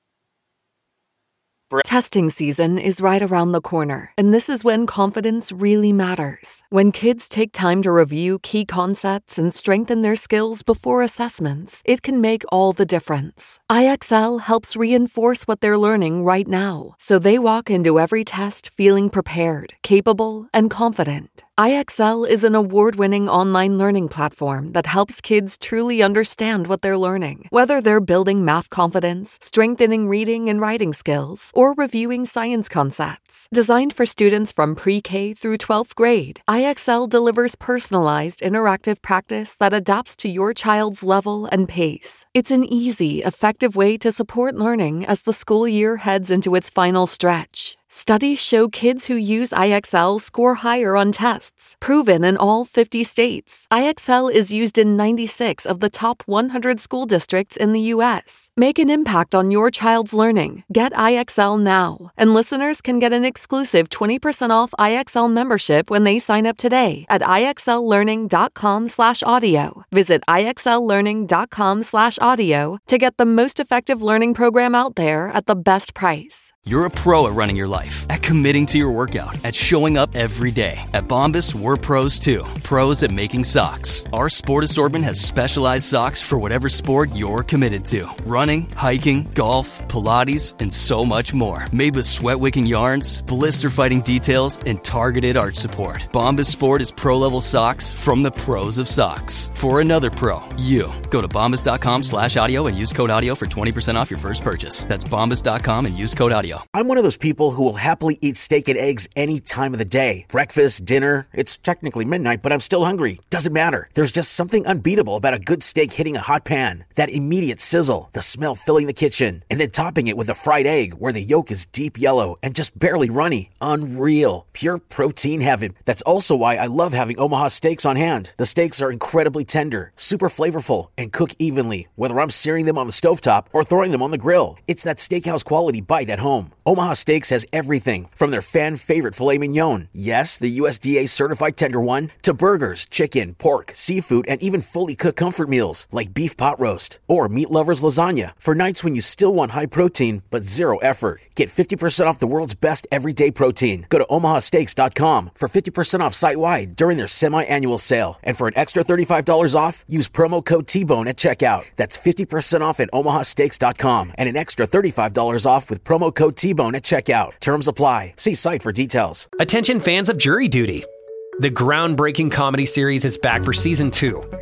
Bre- Testing season is right around the corner, and this is when confidence really matters. When kids take time to review key concepts and strengthen their skills before assessments, it can make all the difference. I X L helps reinforce what they're learning right now, so they walk into every test feeling prepared, capable, and confident. I X L is an award-winning online learning platform that helps kids truly understand what they're learning. Whether they're building math confidence, strengthening reading and writing skills, or reviewing science concepts. Designed for students from pre-K through twelfth grade, I X L delivers personalized, interactive practice that adapts to your child's level and pace. It's an easy, effective way to support learning as the school year heads into its final stretch. Studies show kids who use I X L score higher on tests, proven in all fifty states. I X L is used in ninety-six of the top one hundred school districts in the U S. Make an impact on your child's learning. Get I X L now. And listeners can get an exclusive twenty percent off I X L membership when they sign up today at IXLlearning.com slash audio. Visit IXLlearning.com slash audio to get the most effective learning program out there at the best price. You're a pro at running your life, at committing to your workout, at showing up every day. At Bombas, we're pros too. Pros at making socks. Our sport assortment has specialized socks for whatever sport you're committed to. Running, hiking, golf, Pilates, and so much more. Made with sweat-wicking yarns, blister-fighting details, and targeted arch support. Bombas Sport is pro-level socks from the pros of socks. For another pro, you. Go to bombas.com slash audio and use code audio for twenty percent off your first purchase. That's bombas dot com and use code audio. I'm one of those people who will happily eat steak and eggs any time of the day. Breakfast, dinner, it's technically midnight, but I'm still hungry. Doesn't matter. There's just something unbeatable about a good steak hitting a hot pan. That immediate sizzle, the smell filling the kitchen, and then topping it with a fried egg where the yolk is deep yellow and just barely runny. Unreal. Pure protein heaven. That's also why I love having Omaha Steaks on hand. The steaks are incredibly tender, super flavorful, and cook evenly, whether I'm searing them on the stovetop or throwing them on the grill. It's that steakhouse quality bite at home. Omaha Steaks has everything from their fan-favorite filet mignon, yes, the U S D A-certified tender one, to burgers, chicken, pork, seafood, and even fully cooked comfort meals like beef pot roast or meat lovers lasagna for nights when you still want high protein but zero effort. Get fifty percent off the world's best everyday protein. Go to omaha steaks dot com for fifty percent off site-wide during their semi-annual sale. And for an extra thirty-five dollars off, use promo code T-Bone at checkout. That's fifty percent off at omaha steaks dot com and an extra thirty-five dollars off with promo code T-Bone at checkout. Terms apply. See site for details. Attention fans of Jury Duty. The groundbreaking comedy series is back for season two,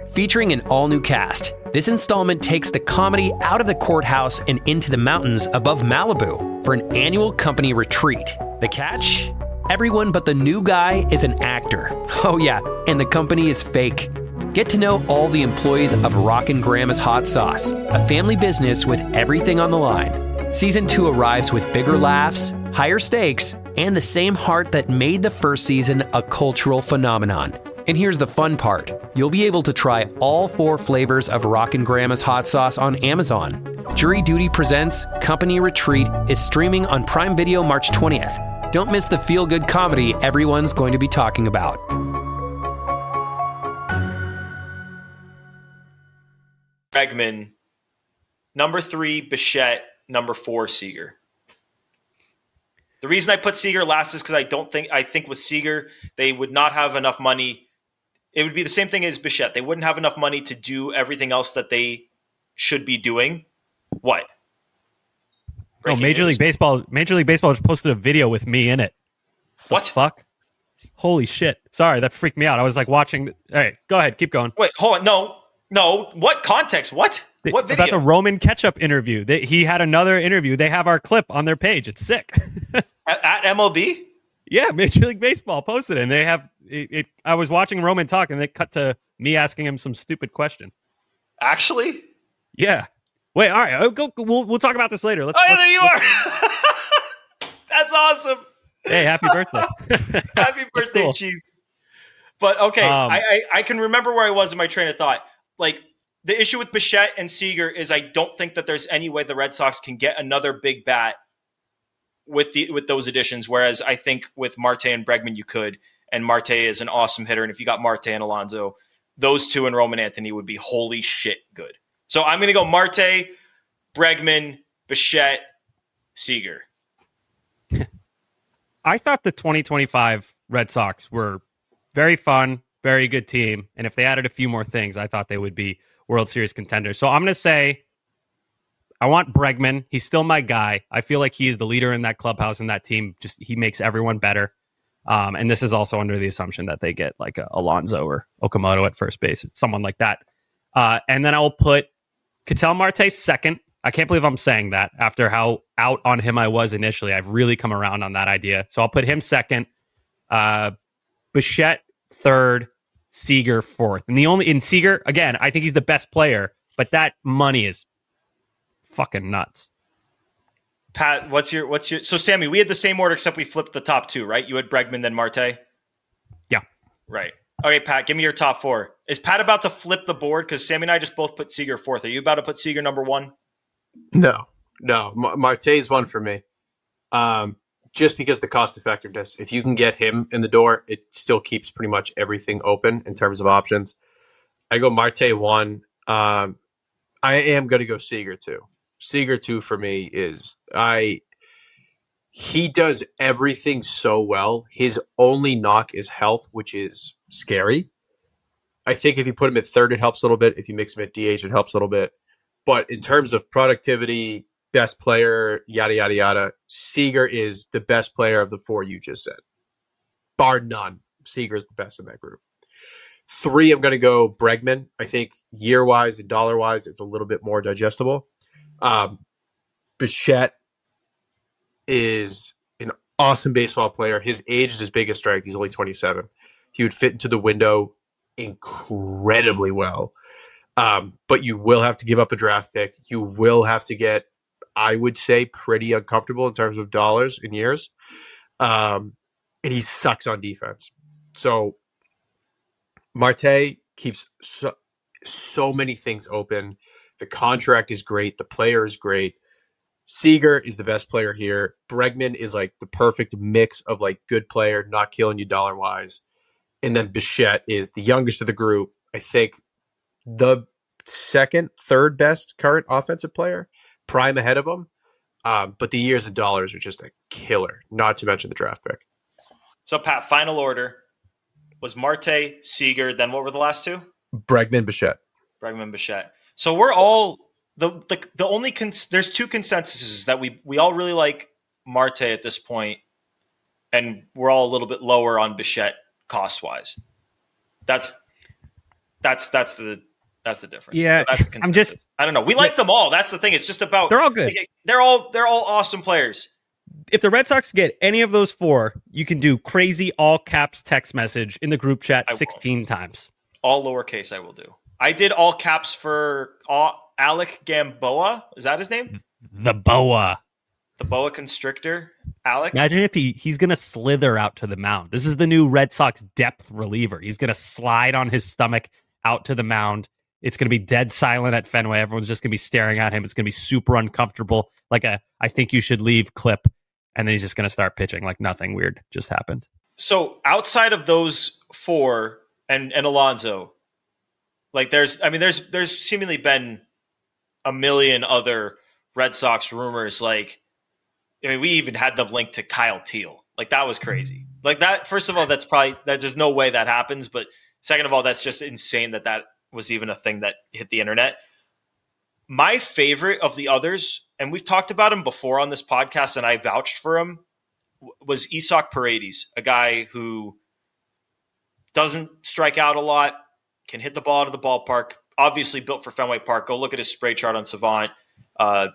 Featuring an all-new cast, this installment takes the comedy out of the courthouse and into the mountains above Malibu for an annual company retreat. The catch? Everyone but the new guy is an actor. Oh yeah, and the company is fake. Get to know all the employees of Rockin' Grandma's Hot Sauce, a family business with everything on the line. Season two arrives with bigger laughs, higher stakes, and the same heart that made the first season a cultural phenomenon. And here's the fun part. You'll be able to try all four flavors of Rockin' Grandma's Hot Sauce on Amazon. Jury Duty Presents Company Retreat is streaming on Prime Video March twentieth. Don't miss the feel-good comedy everyone's going to be talking about. Bregman, number three, Bichette, number four, Seager. The reason I put Seager last is because I don't think I think with Seager they would not have enough money. It would be the same thing as Bichette. They wouldn't have enough money to do everything else that they should be doing. What? Breaking oh, Major news. League Baseball. Major League Baseball just posted a video with me in it. The what? Fuck? Holy shit! Sorry, that freaked me out. I was like watching. The, all right, go ahead, keep going. Wait, hold on. No, no. What context? What? The, what video? About the Roman Ketchup interview. They, he had another interview. They have our clip on their page. It's sick. at, at M L B? Yeah, Major League Baseball posted it. And they have it, it. I was watching Roman talk, and they cut to me asking him some stupid question. Actually? Yeah. Wait. All right. I'll go. We'll we'll talk about this later. Let's, oh, yeah, let's, there you are. That's awesome. Hey, happy birthday! Happy birthday, cool. Chief. But okay, um, I, I I can remember where I was in my train of thought. Like the issue with Bichette and Seager is I don't think that there's any way the Red Sox can get another big bat with the with those additions. Whereas I think with Marte and Bregman you could, and Marte is an awesome hitter, and if you got Marte and Alonso, those two and Roman Anthony would be holy shit good. So I'm going to go Marte, Bregman, Bichette, Seager. I thought the twenty twenty-five Red Sox were very fun, very good team. And if they added a few more things, I thought they would be World Series contenders. So I'm going to say I want Bregman. He's still my guy. I feel like he is the leader in that clubhouse and that team. Just he makes everyone better. Um, and this is also under the assumption that they get like a Alonso or Okamoto at first base, someone like that. Uh, and then I will put Ketel Marte second. I can't believe I'm saying that after how out on him I was initially. I've really come around on that idea. So I'll put him second, uh, Bichette third, Seager fourth. And the only in Seager, again, I think he's the best player, but that money is fucking nuts. Pat, what's your what's your so Sammy, we had the same order except we flipped the top two, right? You had Bregman, then Marte. Yeah. Right. Okay, Pat, give me your top four. Is Pat about to flip the board? Because Sammy and I just both put Seager fourth. Are you about to put Seager number one? No, no. M- Marte is one for me. Um, just because the cost effectiveness. If you can get him in the door, it still keeps pretty much everything open in terms of options. I go Marte one. Um, I am going to go Seager two. Seager two for me is I. He does everything so well. His only knock is health, which is scary. I think if you put him at third, it helps a little bit. If you mix him at D H, it helps a little bit. But in terms of productivity, best player, yada, yada, yada, Seager is the best player of the four you just said. Bar none. Seager is the best in that group. Three, I'm going to go Bregman. I think year-wise and dollar-wise, it's a little bit more digestible. Um, Bichette is an awesome baseball player. His age is his biggest strength. He's only twenty-seven. He would fit into the window incredibly well. Um, but you will have to give up a draft pick. You will have to get, I would say, pretty uncomfortable in terms of dollars in years. Um, and he sucks on defense. So Marte keeps so, so many things open. The contract is great. The player is great. Seager is the best player here. Bregman is like the perfect mix of like good player, not killing you dollar wise. And then Bichette is the youngest of the group. I think the second, third best current offensive player, prime ahead of him. Um, but the years and dollars are just a killer, not to mention the draft pick. So, Pat, final order was Marte, Seager, then what were the last two? Bregman, Bichette. Bregman, Bichette. So we're all the the, the only cons- there's two consensuses that we we all really like Marte at this point, and we're all a little bit lower on Bichette cost wise. That's That's that's the that's the difference. Yeah, so that's I'm just I don't know. We like them all. That's the thing. It's just about they're all good. Like, they're all they're all awesome players. If the Red Sox get any of those four, you can do crazy all caps text message in the group chat I sixteen will. times. All lowercase I will do. I did all caps for all, Alec Gamboa. Is that his name? The boa. The boa constrictor. Alec. Imagine if he he's going to slither out to the mound. This is the new Red Sox depth reliever. He's going to slide on his stomach out to the mound. It's going to be dead silent at Fenway. Everyone's just going to be staring at him. It's going to be super uncomfortable. Like a, I think you should leave clip. And then he's just going to start pitching like nothing weird just happened. So outside of those four and, and Alonso, like there's, I mean, there's, there's seemingly been a million other Red Sox rumors. Like, I mean, we even had them linked to Kyle Teal. Like that was crazy. Like that, first of all, that's probably, that there's no way that happens. But second of all, that's just insane that that was even a thing that hit the internet. My favorite of the others, and we've talked about him before on this podcast, and I vouched for him, was Isaac Paredes, a guy who doesn't strike out a lot, can hit the ball out of the ballpark, obviously built for Fenway Park. Go look at his spray chart on Savant. Uh,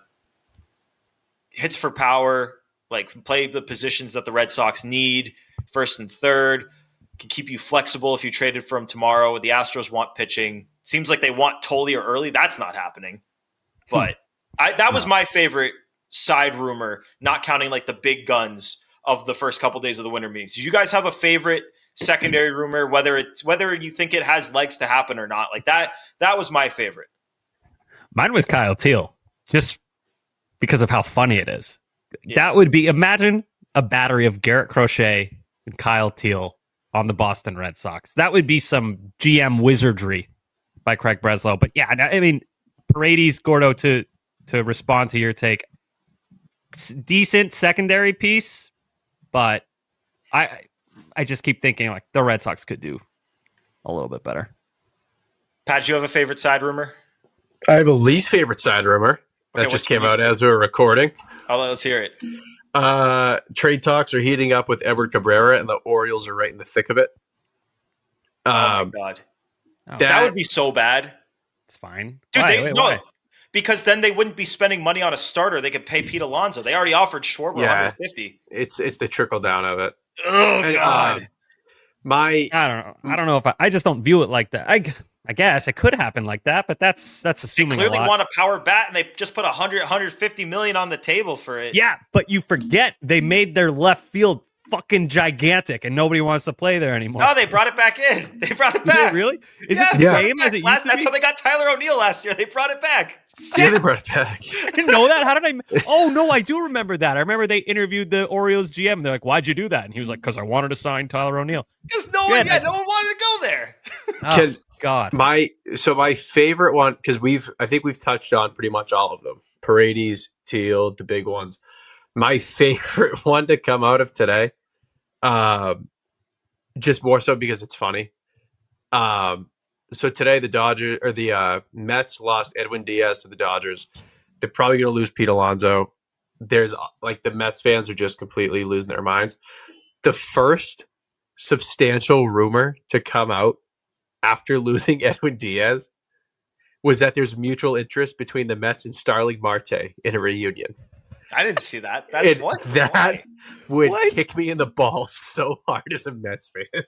hits for power, like can play the positions that the Red Sox need, first and third, can keep you flexible if you traded for him tomorrow. The Astros want pitching. Seems like they want Tollier early. That's not happening. But I, that was my favorite side rumor, not counting like the big guns of the first couple days of the winter meetings. Did you guys have a favorite secondary rumor, whether it's whether you think it has legs to happen or not? Like that, that was my favorite. Mine was Kyle Teal, just because of how funny it is. Yeah. That would be, imagine a battery of Garrett Crochet and Kyle Teal on the Boston Red Sox. That would be some G M wizardry by Craig Breslow. But yeah, I mean, Paredes, Gordo, to to respond to your take, decent secondary piece, but I I just keep thinking like the Red Sox could do a little bit better. Pat, do you have a favorite side rumor? I have a least favorite side rumor that Okay, just what's your came out least as we were recording. Oh, let's hear it. Uh, trade talks are heating up with Edward Cabrera, and the Orioles are right in the thick of it. Um, Oh my god, Oh, that, that would be so bad, it's fine. dude. Why? They Wait, no, why? because then they wouldn't be spending money on a starter. They could pay Pete Alonso. They already offered Schwarber Yeah. one fifty. it's it's the trickle down of it. Oh And, god. um, my I don't know. I don't know if I, I just don't view it like that. I, g- I guess it could happen like that, but that's that's They assuming clearly a lot. want a power bat, and they just put one hundred, one fifty million on the table for it. Yeah, but you forget they made their left field fucking gigantic, and nobody wants to play there anymore. No, they brought it back in. They brought it Did they back. really? Is Yes, it the Yeah. same as it used Last- to That's be? how they got Tyler O'Neill last year. They brought it back. yeah, they brought it back. I didn't know that. How did I? Oh no, I do remember that. I remember they interviewed the Orioles G M. They're like, "Why'd you do that?" And he was like, "Because I wanted to sign Tyler O'Neill." Because no Yeah, one, yeah, that- no one wanted to go there. Oh, Can- God. My so my favorite one, because we've I think we've touched on pretty much all of them. Paredes, Teal, the big ones. My favorite one to come out of today, um, just more so because it's funny. Um, so today the Dodgers or the uh, Mets lost Edwin Diaz to the Dodgers. They're probably going to lose Pete Alonso. There's like the Mets fans are just completely losing their minds. The first substantial rumor to come out after losing Edwin Diaz was that there's mutual interest between the Mets and Starling Marte in a reunion. I didn't see that. That's And what that Why? would What? kick me in the balls so hard as a Mets fan.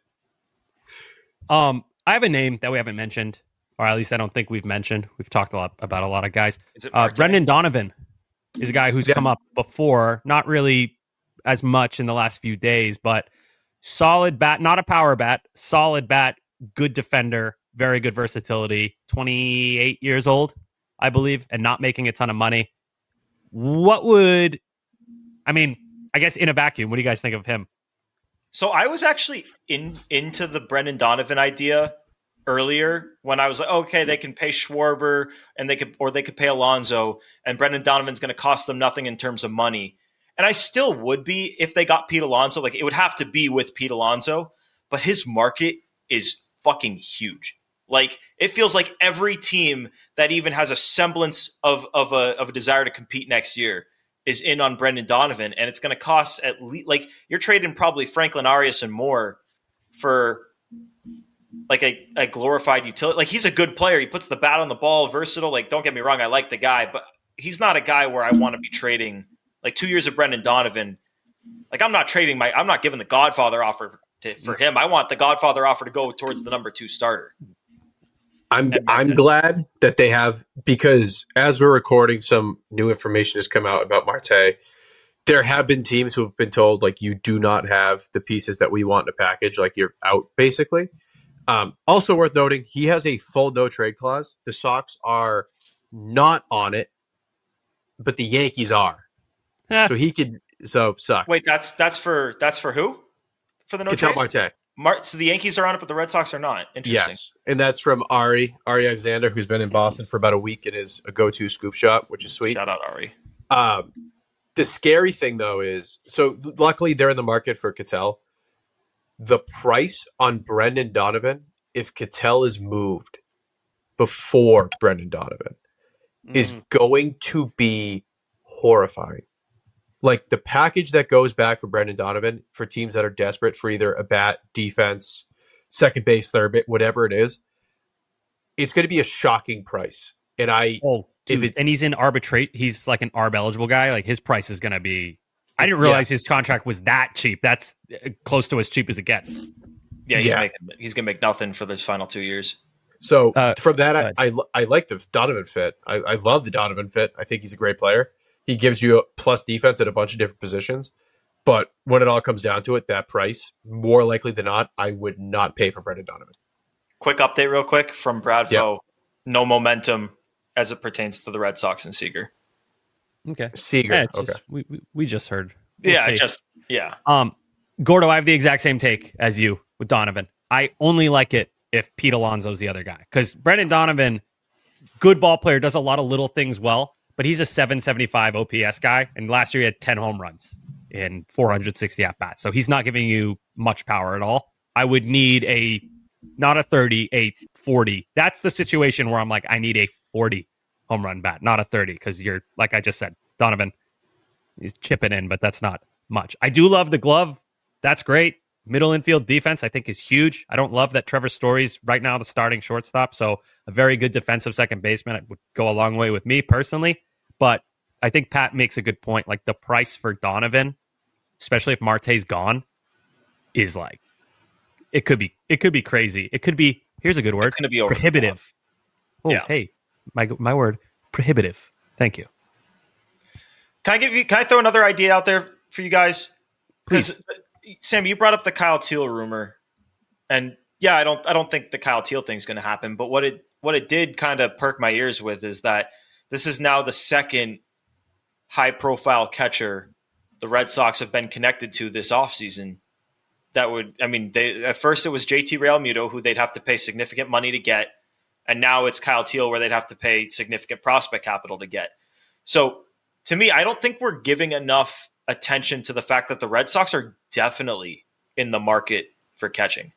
Um, I have a name that we haven't mentioned, or at least I don't think we've mentioned. We've talked a lot about a lot of guys. Is it Uh, Marte? Brendan Donovan is a guy who's Yeah. come up before, not really as much in the last few days, but solid bat, not a power bat, solid bat, good defender, very good versatility, twenty-eight years old, I believe, and not making a ton of money. What would, I mean, I guess in a vacuum, what do you guys think of him? So I was actually in into the Brendan Donovan idea earlier when I was like, okay, they can pay Schwarber and they could, or they could pay Alonso, and Brendan Donovan's going to cost them nothing in terms of money. And I still would be if they got Pete Alonso. Like it would have to be with Pete Alonso, but his market is fucking huge. Like it feels like every team that even has a semblance of of a of a desire to compete next year is in on Brendan Donovan, and it's going to cost at least like you're trading probably Franklin Arias and more for like a, a glorified utility. Like, he's a good player. He puts the bat on the ball, versatile. Like, don't get me wrong, I like the guy, but he's not a guy where I want to be trading. Like, two years of Brendan Donovan. Like, I'm not trading my. I'm not giving the Godfather offer to, for him. I want the Godfather offer to go towards the number two starter. I'm I'm glad that they have, because as we're recording, some new information has come out about Marte. There have been teams who have been told, like, you do not have the pieces that we want in a package, like you're out, basically. Um, also worth noting, he has a full no trade clause. The Sox are not on it, but the Yankees are. So he could. So sucks. Wait, that's that's for that's for who? For the no Ketel trade? Marte. Mar- so the Yankees are on it, but the Red Sox are not. Interesting. Yes, and that's from Ari Ari Alexander, who's been in Boston for about a week and is a go-to scoop shop, which is sweet. Shout out Ari. Um, the scary thing, though, is so luckily they're in the market for Ketel. The price on Brendan Donovan, if Ketel is moved before Brendan Donovan, mm. is going to be horrifying. Like, the package that goes back for Brendan Donovan for teams that are desperate for either a bat, defense, second base, third base, whatever it is, it's going to be a shocking price. And I, oh, dude, if it, and he's in arbitrate. He's like an arb eligible guy. Like, his price is going to be. I didn't realize yeah. his contract was that cheap. That's close to as cheap as it gets. Yeah, he's, yeah. Making, he's going to make nothing for the final two years. So uh, from that, I, I I like the Donovan fit. I, I love the Donovan fit. I think he's a great player. He gives you a plus defense at a bunch of different positions. But when it all comes down to it, that price, more likely than not, I would not pay for Brendan Donovan. Quick update real quick from Brad yep. Foe. No momentum as it pertains to the Red Sox and Seager. Okay. Seager. Yeah, okay. Just, we, we we just heard. We'll yeah, see. just yeah. Um, Gordo, I have the exact same take as you with Donovan. I only like it if Pete Alonso's the other guy. Because Brendan Donovan, good ball player, does a lot of little things well. But he's a seven seventy-five O P S guy, and last year he had ten home runs and four hundred sixty at-bats. So he's not giving you much power at all. I would need a, not a thirty, a forty. That's the situation where I'm like, I need a forty home run bat, not a thirty, because you're, like I just said, Donovan, he's chipping in, but that's not much. I do love the glove. That's great. Middle infield defense, I think, is huge. I don't love that Trevor Story's right now the starting shortstop, so a very good defensive second baseman would go a long way with me personally. But I think Pat makes a good point. Like, the price for Donovan, especially if Marte's gone, is like, it could be it could be crazy. It could be, here's a good word, it's gonna be over prohibitive. Oh, yeah. Hey, my my word, prohibitive. Thank you. Can I give you? Can I throw another idea out there for you guys? Please. Sam, you brought up the Kyle Teal rumor, and yeah, I don't, I don't think the Kyle Teal thing's going to happen. But what it, what it did kind of perk my ears with is that this is now the second high-profile catcher the Red Sox have been connected to this offseason. That would, I mean, they at first it was J T Realmuto, who they'd have to pay significant money to get, and now it's Kyle Teal, where they'd have to pay significant prospect capital to get. So, to me, I don't think we're giving enough attention to the fact that the Red Sox are definitely in the market for catching.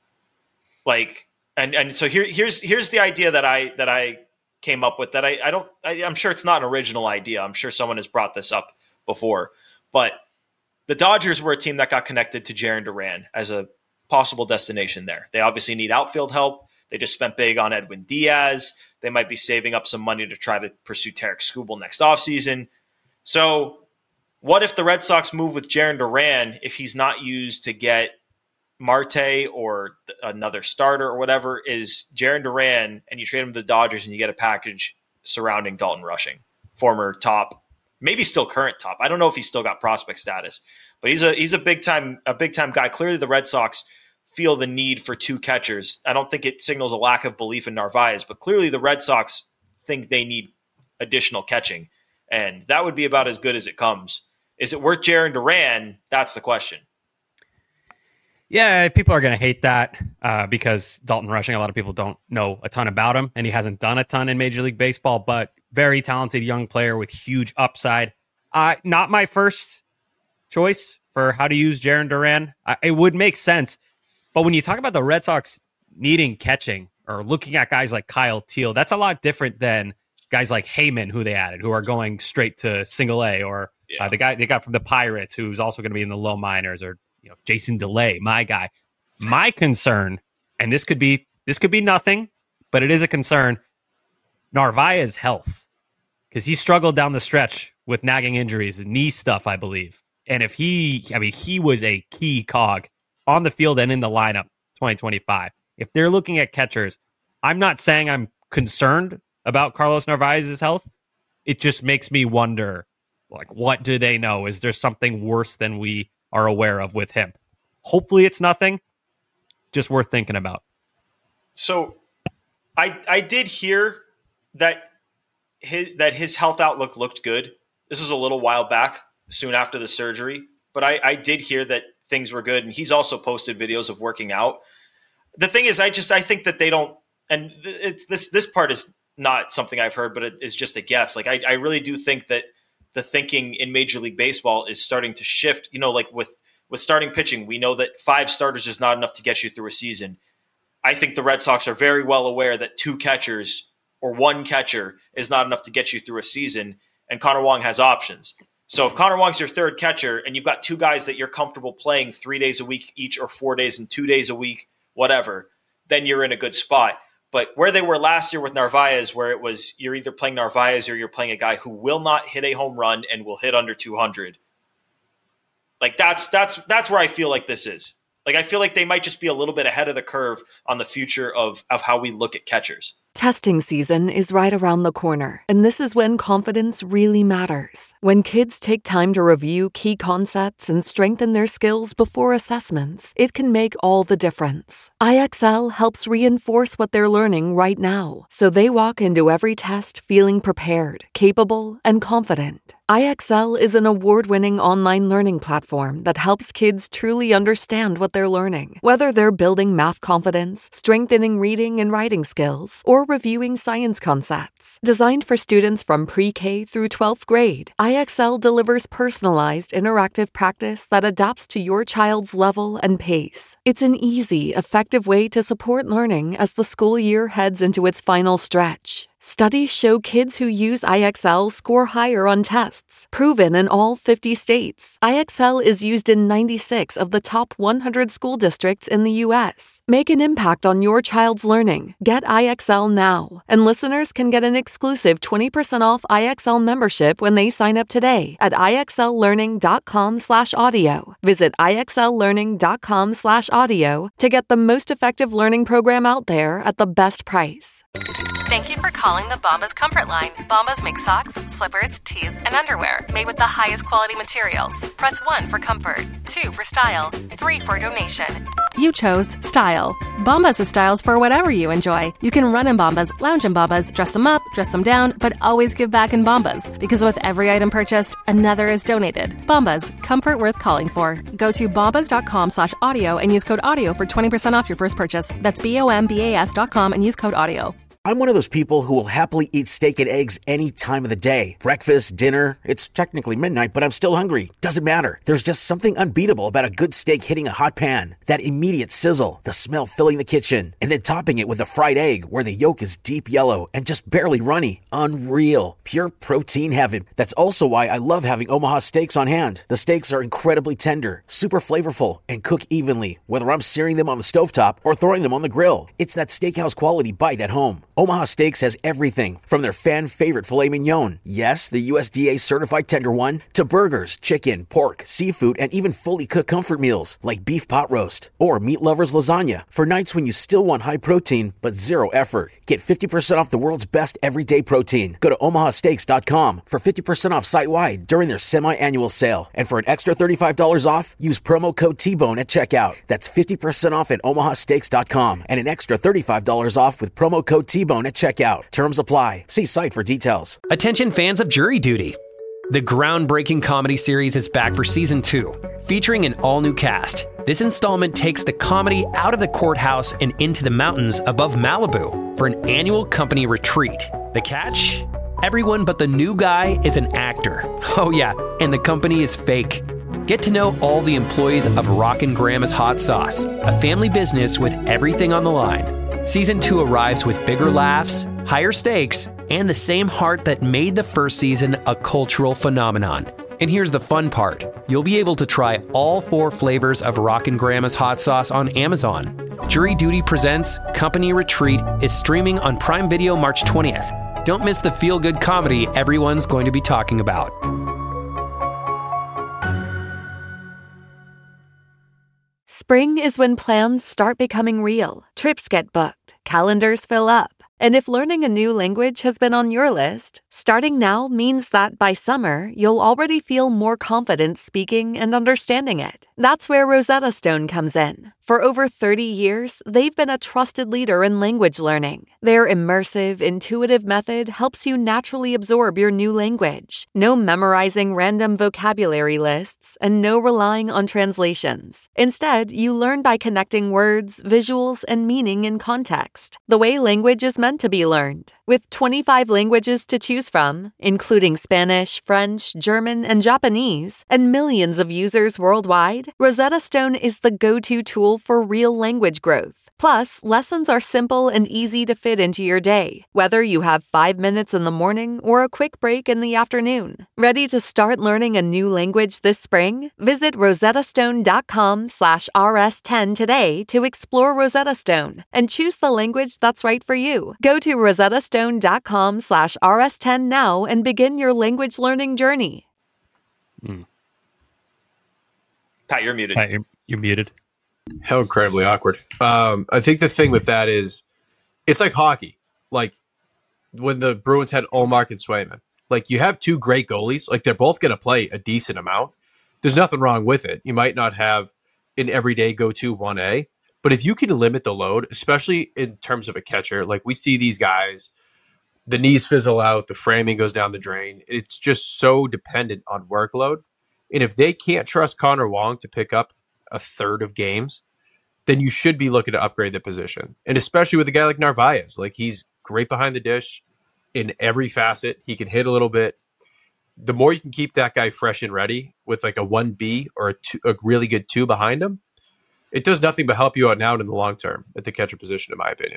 Like, and and so here here's here's the idea that I that I came up with that I, I don't I, I'm sure it's not an original idea. I'm sure someone has brought this up before, but the Dodgers were a team that got connected to Jarren Duran as a possible destination there. They obviously need outfield help. They just spent big on Edwin Diaz. They might be saving up some money to try to pursue Tarek Skubal next offseason. So what if the Red Sox move with Jarren Duran if he's not used to get Marte or th- another starter or whatever, is Jarren Duran, and you trade him to the Dodgers and you get a package surrounding Dalton Rushing, former top, maybe still current top. I don't know if he's still got prospect status, but he's a he's a big time a big time guy. Clearly the Red Sox feel the need for two catchers. I don't think it signals a lack of belief in Narvaez, but clearly the Red Sox think they need additional catching, and that would be about as good as it comes. Is it worth Jarren Duran? That's the question. Yeah, people are going to hate that uh, because Dalton Rushing, a lot of people don't know a ton about him, and he hasn't done a ton in Major League Baseball, but very talented young player with huge upside. Uh, not my first choice for how to use Jarren Duran. Uh, it would make sense, but when you talk about the Red Sox needing catching or looking at guys like Kyle Teal, that's a lot different than guys like Heyman, who they added, who are going straight to single A, or yeah. uh, the guy they got from the Pirates, who's also going to be in the low minors, or you know, Jason DeLay, my guy. My concern, and this could be this could be nothing, but it is a concern, Narvaez's health. Because he struggled down the stretch with nagging injuries, knee stuff, I believe. And if he, I mean, he was a key cog on the field and in the lineup twenty twenty-five. If they're looking at catchers, I'm not saying I'm concerned about Carlos Narvaez's health. It just makes me wonder, like, what do they know? Is there something worse than we are aware of with him? Hopefully it's nothing. Just worth thinking about. So I I did hear that his, that his health outlook looked good. This was a little while back, soon after the surgery. But I, I did hear that things were good. And he's also posted videos of working out. The thing is, I just I think that they don't, and it's, this this part is not something I've heard, but it is just a guess. Like I, I really do think that the thinking in Major League Baseball is starting to shift. You know, like with with starting pitching, we know that five starters is not enough to get you through a season. I think the Red Sox are very well aware that two catchers or one catcher is not enough to get you through a season, and Connor Wong has options. So if Connor Wong's your third catcher and you've got two guys that you're comfortable playing three days a week each or four days and two days a week, whatever, then you're in a good spot. But where they were last year with Narvaez, where it was you're either playing Narvaez or you're playing a guy who will not hit a home run and will hit under two hundred. Like that's that's that's where I feel like this is. Like I feel like they might just be a little bit ahead of the curve on the future of, of how we look at catchers. Testing season is right around the corner, and this is when confidence really matters. When kids take time to review key concepts and strengthen their skills before assessments, it can make all the difference. I X L helps reinforce what they're learning right now, so they walk into every test feeling prepared, capable, and confident. I X L is an award-winning online learning platform that helps kids truly understand what they're learning. Whether they're building math confidence, strengthening reading and writing skills, or reviewing science concepts. Designed for students from pre-K through twelfth grade, I X L delivers personalized, interactive practice that adapts to your child's level and pace. It's an easy, effective way to support learning as the school year heads into its final stretch. Studies show kids who use I X L score higher on tests, proven in all fifty states. I X L is used in ninety-six of the top one hundred school districts in the U S. Make an impact on your child's learning. Get I X L now. And listeners can get an exclusive twenty percent off I X L membership when they sign up today at IXLlearning.com slash audio. Visit IXLlearning.com slash audio to get the most effective learning program out there at the best price. Thank you for calling the Bombas Comfort Line. Bombas make socks, slippers, tees, and underwear made with the highest quality materials. Press one for comfort, two for style, three for donation. You chose style. Bombas has styles for whatever you enjoy. You can run in Bombas, lounge in Bombas, dress them up, dress them down, but always give back in Bombas. Because with every item purchased, another is donated. Bombas, comfort worth calling for. Go to bombas.com slash audio and use code audio for twenty percent off your first purchase. That's B-O-M-B-A-S dot com and use code audio. I'm one of those people who will happily eat steak and eggs any time of the day. Breakfast, dinner, it's technically midnight, but I'm still hungry. Doesn't matter. There's just something unbeatable about a good steak hitting a hot pan. That immediate sizzle, the smell filling the kitchen, and then topping it with a fried egg where the yolk is deep yellow and just barely runny. Unreal. Pure protein heaven. That's also why I love having Omaha Steaks on hand. The steaks are incredibly tender, super flavorful, and cook evenly, whether I'm searing them on the stovetop or throwing them on the grill. It's that steakhouse quality bite at home. Omaha Steaks has everything from their fan-favorite filet mignon, yes, the U S D A-certified tender one, to burgers, chicken, pork, seafood, and even fully cooked comfort meals like beef pot roast or meat lovers lasagna for nights when you still want high protein but zero effort. Get fifty percent off the world's best everyday protein. Go to omaha steaks dot com for fifty percent off site-wide during their semi-annual sale. And for an extra thirty-five dollars off, use promo code T-Bone at checkout. That's fifty percent off at omaha steaks dot com and an extra thirty-five dollars off with promo code T-Bone at checkout. Terms apply. See site for details. Attention fans of Jury Duty. The groundbreaking comedy series is back for season two, featuring an all-new cast. This installment takes the comedy out of the courthouse and into the mountains above Malibu for an annual company retreat. The catch? Everyone but the new guy is an actor. Oh yeah, and the company is fake. Get to know all the employees of Rockin' Grandma's Hot Sauce, a family business with everything on the line. Season two arrives with bigger laughs, higher stakes, and the same heart that made the first season a cultural phenomenon. And here's the fun part. You'll be able to try all four flavors of Rockin' Grandma's Hot Sauce on Amazon. Jury Duty Presents Company Retreat is streaming on Prime Video March twentieth. Don't miss the feel-good comedy everyone's going to be talking about. Spring is when plans start becoming real. Trips get booked, calendars fill up. And if learning a new language has been on your list, starting now means that by summer, you'll already feel more confident speaking and understanding it. That's where Rosetta Stone comes in. For over thirty years, they've been a trusted leader in language learning. Their immersive, intuitive method helps you naturally absorb your new language. No memorizing random vocabulary lists and no relying on translations. Instead, you learn by connecting words, visuals, and meaning in context, the way language is meant to be learned. With twenty-five languages to choose from, including Spanish, French, German, and Japanese, and millions of users worldwide, Rosetta Stone is the go-to tool for real language growth. Plus, lessons are simple and easy to fit into your day, whether you have five minutes in the morning or a quick break in the afternoon. Ready to start learning a new language this spring? Visit rosettastone.com slash rs10 today to explore Rosetta Stone and choose the language that's right for you. Go to rosettastone.com slash rs10 now and begin your language learning journey. Mm. Pat, you're muted. Pat, you're, you're muted. How incredibly awkward. Um, I think the thing with that is it's like hockey. Like when the Bruins had Ullmark and Swayman. Like you have two great goalies. Like they're both going to play a decent amount. There's nothing wrong with it. You might not have an everyday go-to one A. But if you can limit the load, especially in terms of a catcher, like we see these guys, the knees fizzle out, the framing goes down the drain. It's just so dependent on workload. And if they can't trust Connor Wong to pick up a third of games, then you should be looking to upgrade the position. And especially with a guy like Narvaez, like he's great behind the dish in every facet. He can hit a little bit. The more you can keep that guy fresh and ready with like a one B or a, two, a really good two behind him, it does nothing but help you out now and in the long term at the catcher position, in my opinion.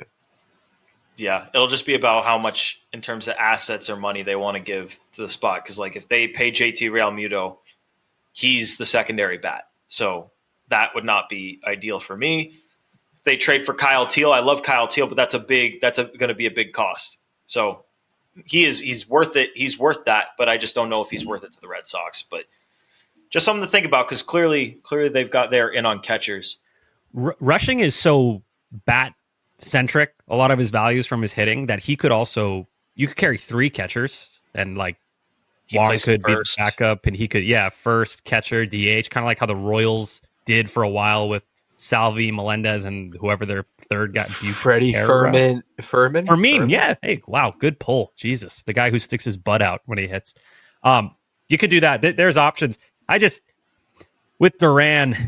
Yeah, it'll just be about how much in terms of assets or money they want to give to the spot. Because like if they pay J T Realmuto, he's the secondary bat. So that would not be ideal for me. If they trade for Kyle Teal, I love Kyle Teal, but that's a big that's going to be a big cost. So he is he's worth it. He's worth that, but I just don't know if he's worth it to the Red Sox. But just something to think about because clearly, clearly they've got their in on catchers. R- rushing is so bat centric. A lot of his values from his hitting that he could also you could carry three catchers and like Wong could be the backup and he could yeah first catcher D H, kind of like how the Royals did for a while with Salvi, Melendez, and whoever their third guy. Freddie Furman. Furman? Furman, yeah. Hey, wow, good pull. Jesus, the guy who sticks his butt out when he hits. Um, you could do that. There's options. I just, with Duran,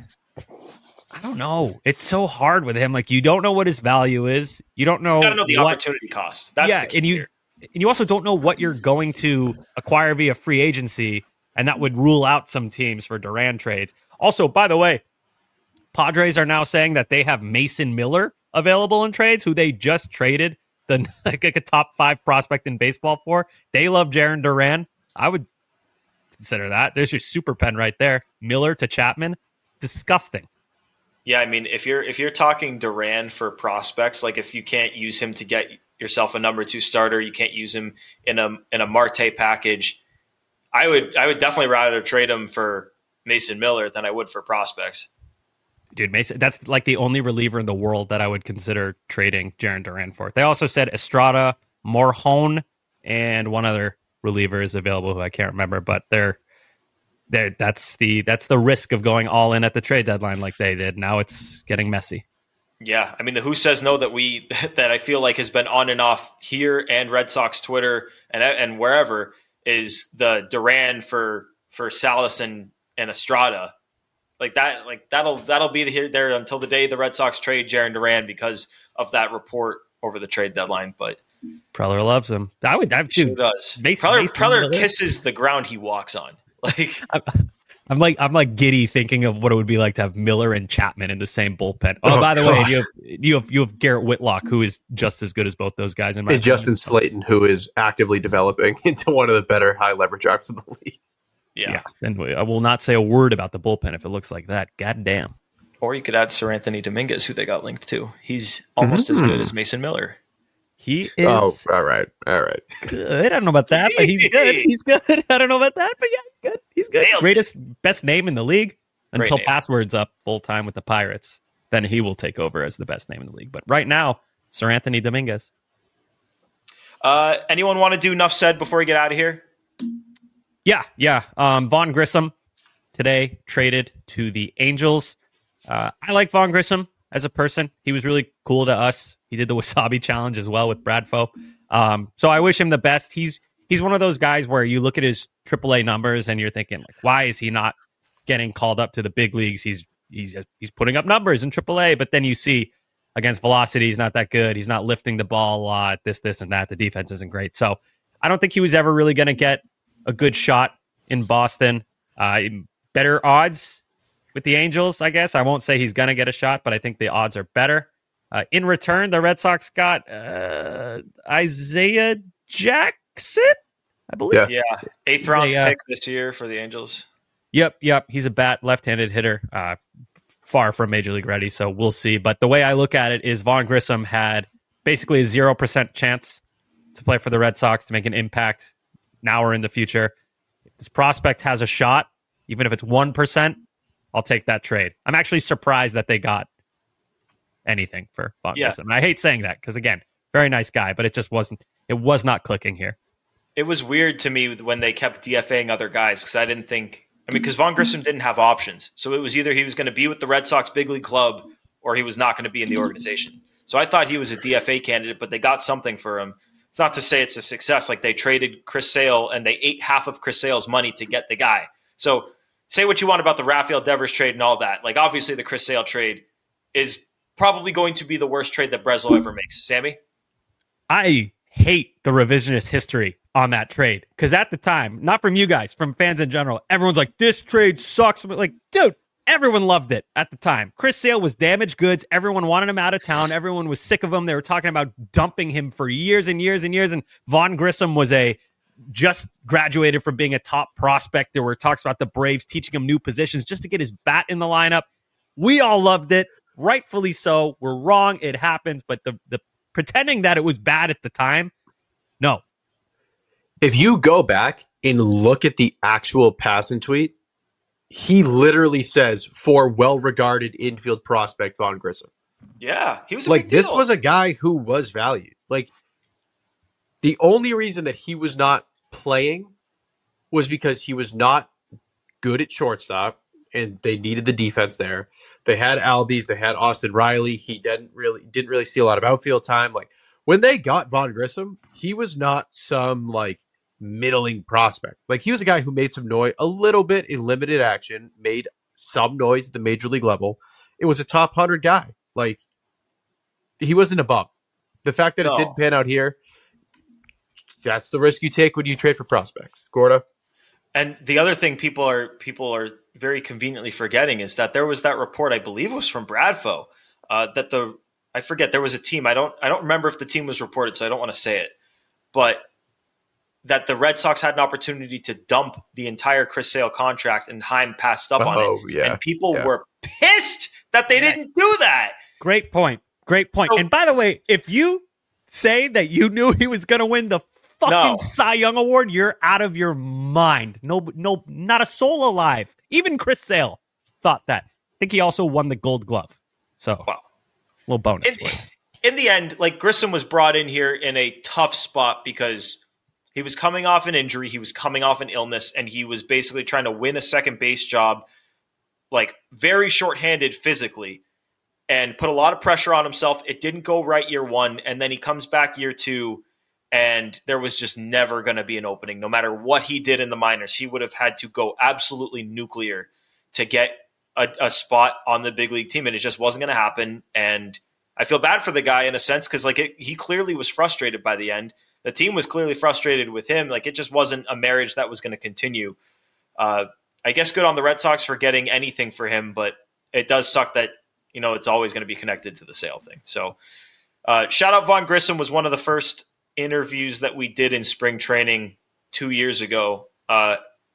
I don't know. It's so hard with him. Like, you don't know what his value is. You don't know. You gotta know the what, opportunity cost. That's yeah, the key and you here. and you also don't know what you're going to acquire via free agency, and that would rule out some teams for Duran trades. Also, by the way, Padres are now saying that they have Mason Miller available in trades, who they just traded the like a top five prospect in baseball for. They love Jarren Duran. I would consider that. There's your super pen right there. Miller to Chapman. Disgusting. Yeah, I mean, if you're if you're talking Duran for prospects, like if you can't use him to get yourself a number two starter, you can't use him in a in a Marte package. I would I would definitely rather trade him for Mason Miller than I would for prospects. Dude, Mason, that's like the only reliever in the world that I would consider trading Jarren Duran for. They also said Estrada, Morjon, and one other reliever is available who I can't remember, but they're they're that's the that's the risk of going all in at the trade deadline like they did. Now it's getting messy. Yeah, I mean the Who Says No that we that I feel like has been on and off here and Red Sox Twitter and and wherever is the Duran for for Salas and, and Estrada. Like that, like that'll that'll be here there until the day the Red Sox trade Jarren Duran because of that report over the trade deadline. But Preller loves him. I would. I sure does. Mace, Preller, Mace Preller kisses the ground he walks on. Like I'm, I'm like I'm like giddy thinking of what it would be like to have Miller and Chapman in the same bullpen. Oh, oh by the gosh. way, you have you have you have Garrett Whitlock, who is just as good as both those guys in my and opinion. Justin Slayton, who is actively developing into one of the better high leverage arms in the league. Yeah. yeah. And I will not say a word about the bullpen if it looks like that. God damn. Or you could add Sir Anthony Dominguez, who they got linked to. He's almost mm-hmm. as good as Mason Miller. He is. Oh, all right, all right. Good. I don't know about that, but he's good. He's good. I don't know about that, but yeah, he's good. He's good. Nailed. Greatest, best name in the league until Password's up full time with the Pirates. Then he will take over as the best name in the league. But right now, Sir Anthony Dominguez. Uh, anyone want to do enough said before we get out of here? Yeah, yeah. Um, Vaughn Grissom today traded to the Angels. Uh, I like Vaughn Grissom as a person. He was really cool to us. He did the Wasabi Challenge as well with Bradfo. Um, so I wish him the best. He's he's one of those guys where you look at his triple A numbers and you're thinking, like, why is he not getting called up to the big leagues? He's he's he's putting up numbers in triple A, but then you see against velocity, he's not that good. He's not lifting the ball a lot. This, this, and that. The defense isn't great. So I don't think he was ever really going to get a good shot in Boston. Uh, better odds with the Angels, I guess. I won't say he's going to get a shot, but I think the odds are better. Uh, in return, the Red Sox got uh, Isaiah Jackson, I believe. Yeah, yeah. eighth round a, uh, pick this year for the Angels. Yep, yep. He's a bat, left-handed hitter, uh, far from Major League ready, so we'll see. But the way I look at it is Vaughn Grissom had basically a zero percent chance to play for the Red Sox to make an impact now or in the future. If this prospect has a shot, even if it's one percent, I'll take that trade. I'm actually surprised that they got anything for Vaughn yeah. Grissom. And I hate saying that because, again, very nice guy, but it just wasn't, it was not clicking here. It was weird to me when they kept DFAing other guys because I didn't think, I mean, because Vaughn Grissom didn't have options. So it was either he was going to be with the Red Sox big league club or he was not going to be in the organization. So I thought he was a D F A candidate, but they got something for him. It's not to say it's a success. Like they traded Chris Sale and they ate half of Chris Sale's money to get the guy. So say what you want about the Rafael Devers trade and all that. Like obviously the Chris Sale trade is probably going to be the worst trade that Breslow ever makes. Sammy? I hate the revisionist history on that trade because at the time, not from you guys, from fans in general, everyone's like, this trade sucks. But like, dude, everyone loved it at the time. Chris Sale was damaged goods. Everyone wanted him out of town. Everyone was sick of him. They were talking about dumping him for years and years and years. And Vaughn Grissom was a just graduated from being a top prospect. There were talks about the Braves teaching him new positions just to get his bat in the lineup. We all loved it. Rightfully so. We're wrong. It happens. But the, the pretending that it was bad at the time, no. If you go back and look at the actual pass and tweet, he literally says, for well-regarded infield prospect Vaughn Grissom. Yeah, he was a like big this deal. was a guy who was valued. Like the only reason that he was not playing was because he was not good at shortstop, and they needed the defense there. They had Albies, they had Austin Riley. He didn't really didn't really see a lot of outfield time. Like when they got Vaughn Grissom, he was not some like middling prospect. Like he was a guy who made some noise a little bit in limited action, made some noise at the major league level. It was a top one hundred guy. Like he wasn't a bum. The fact that no. it didn't pan out here, that's the risk you take when you trade for prospects. Gorda. And the other thing people are people are very conveniently forgetting is that there was that report, I believe it was from Bradfo, uh, that the I forget there was a team. I don't I don't remember if the team was reported, so I don't want to say it, but that the Red Sox had an opportunity to dump the entire Chris Sale contract, and Heim passed up on oh, it. Yeah, and people yeah. were pissed that they didn't do that. Great point. Great point. So, and by the way, if you say that you knew he was going to win the fucking no. Cy Young Award, you're out of your mind. No, no, not a soul alive. Even Chris Sale thought that. I think he also won the Gold Glove. So, wow. Little bonus. In, in the end, like Grissom was brought in here in a tough spot because he was coming off an injury, he was coming off an illness, and he was basically trying to win a second base job, like very shorthanded physically, and put a lot of pressure on himself. It didn't go right year one, and then he comes back year two, and there was just never going to be an opening. No matter what he did in the minors, he would have had to go absolutely nuclear to get a, a spot on the big league team, and it just wasn't going to happen. And I feel bad for the guy in a sense because like it, he clearly was frustrated by the end. The team was clearly frustrated with him. Like it just wasn't a marriage that was going to continue. Uh, I guess good on the Red Sox for getting anything for him, but it does suck that, you know, it's always going to be connected to the Sale thing. So uh, shout out Vaughn Grissom was one of the first interviews that we did in spring training two years ago. Uh,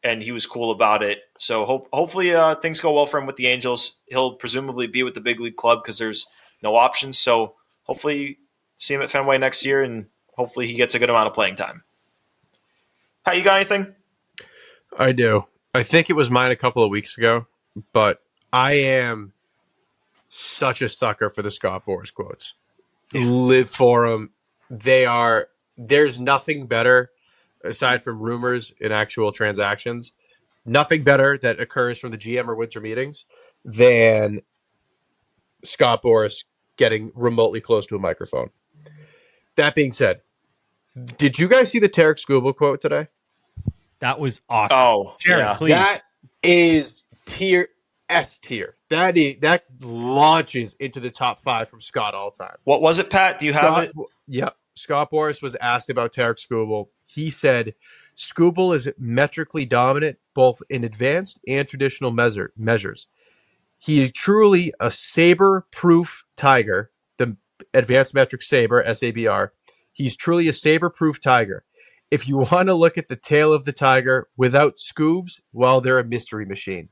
and he was cool about it. So hope, hopefully uh, things go well for him with the Angels. He'll presumably be with the big league club because there's no options. So hopefully see him at Fenway next year, and hopefully he gets a good amount of playing time. Pat, you got anything? I do. I think it was mine a couple of weeks ago, but I am such a sucker for the Scott Boras quotes. Yeah. Live for them. They are. There's nothing better, aside from rumors and actual transactions, nothing better that occurs from the G M or winter meetings than Scott Boras getting remotely close to a microphone. That being said, did you guys see the Tarek Skubal quote today? That was awesome. Oh, Jared, yeah. please. That is tier S tier. That is, that launches into the top five from Scott all time. What was it, Pat? Do you have Scott, it? Yeah. Scott Boras was asked about Tarek Skubal. He said, Skubal is metrically dominant both in advanced and traditional measure, measures. He is truly a saber-proof tiger, the advanced metric saber, S A B R. He's truly a saber-proof tiger. If you want to look at the tail of the tiger without scoobs, well, they're a mystery machine.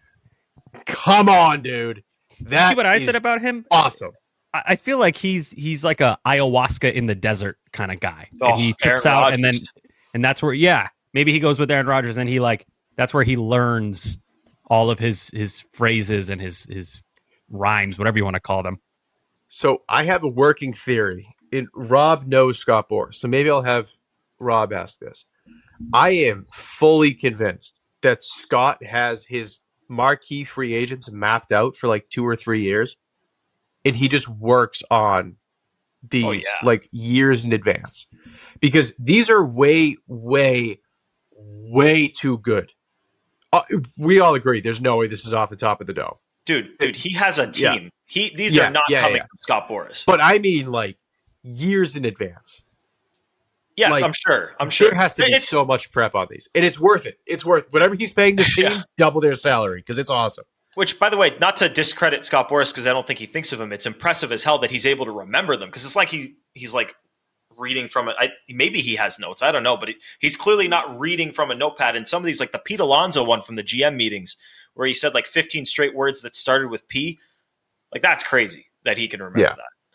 Come on, dude. That See what I said about him? Awesome. I I feel like he's he's like a ayahuasca in the desert kind of guy. Oh, and he tips Aaron out and then Rodgers. and that's where yeah, maybe he goes with Aaron Rodgers and he like that's where he learns all of his his phrases and his his rhymes, whatever you want to call them. So I have a working theory. It, Rob knows Scott Boras, so maybe I'll have Rob ask this. I am fully convinced that Scott has his marquee free agents mapped out for like two or three years, and he just works on these Oh, yeah. like years in advance because these are way, way, way too good. Uh, we all agree there's no way this is off the top of the dome. Dude, dude, he has a team. Yeah. He These Yeah, are not yeah, coming yeah. from Scott Boras. But I mean like years in advance. Yes, like, I'm sure. I'm sure. There has to be It's- so much prep on these. And it's worth it. It's worth whatever he's paying this team, Yeah. double their salary because it's awesome. Which, by the way, not to discredit Scott Boras because I don't think he thinks of him. It's impressive as hell that he's able to remember them because it's like he he's like reading from it. I, maybe he has notes. I don't know, but he, he's clearly not reading from a notepad. And some of these, like the Pete Alonso one from the G M meetings, where he said like fifteen straight words that started with P. Like that's crazy that he can remember Yeah.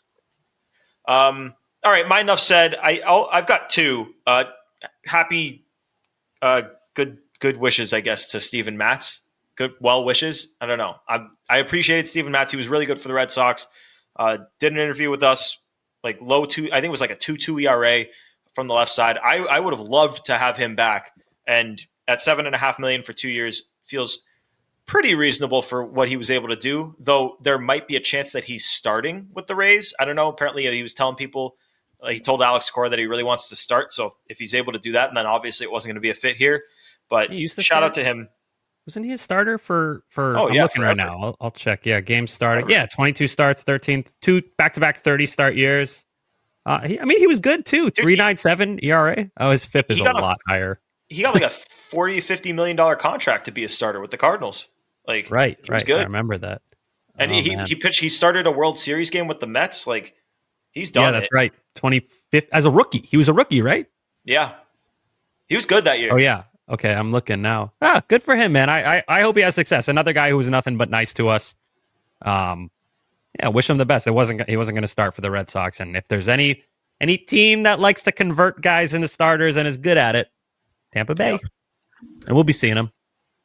that. Um. All right, my enough said. I I'll, I've got two. Uh, happy, uh, good good wishes, I guess, to Steven Matz. Good well wishes. I don't know. I I appreciated Steven Matz. He was really good for the Red Sox. Uh, did an interview with us, like low two. I think it was like a two two E R A from the left side. I I would have loved to have him back. And at seven and a half million for two years feels pretty reasonable for what he was able to do. Though there might be a chance that he's starting with the Rays. I don't know. Apparently, he was telling people. He told Alex Cora that he really wants to start. So if he's able to do that, and then obviously it wasn't going to be a fit here. But He used to shout start- out to him. Wasn't he a starter for for? Oh, I'm yeah, looking right forever. now. I'll, I'll check. Yeah, games starting. Forever. Yeah, twenty-two starts, thirteen, two back to back thirty start years. Uh, he, I mean, he was good too. Dude, three nine seven E R A. Oh, his F I P is he a got a- lot higher. He got like a forty, fifty million dollar contract to be a starter with the Cardinals. Like Right, he was right. good. I remember that. And Oh, he man. he pitched. He started a World Series game with the Mets. Like he's done. Yeah, that's it. right. twenty-fifth as a rookie. He was a rookie, right? Yeah, he was good that year. Oh yeah. Okay, I'm looking now. Ah, good for him, man. I, I I hope he has success. Another guy who was nothing but nice to us. Um, yeah, wish him the best. It wasn't he wasn't going to start for the Red Sox, and if there's any any team that likes to convert guys into starters and is good at it, Tampa Bay, and we'll be seeing him.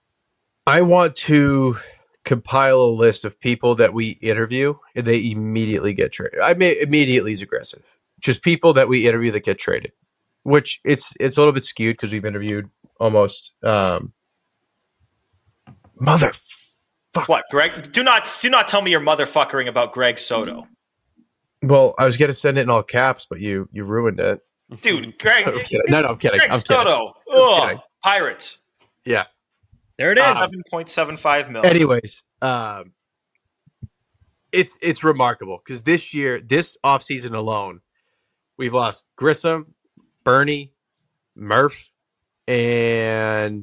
I want to compile a list of people that we interview and they immediately get traded. I mean, immediately is aggressive. Just people that we interview that get traded, which it's it's a little bit skewed because we've interviewed almost um, mother. What, Greg? Do not do not tell me you're motherfuckering about Greg Soto, Well, I was gonna send it in all caps, but you you ruined it. dude. Greg. I'm kidding. No, no, I'm kidding. Greg I'm kidding. Soto. I'm Ugh. kidding. Pirates. Yeah. There it is. Seven point seven five million. Anyways, um, it's it's remarkable because this year, this offseason alone, we've lost Grissom, Bernie, Murph, and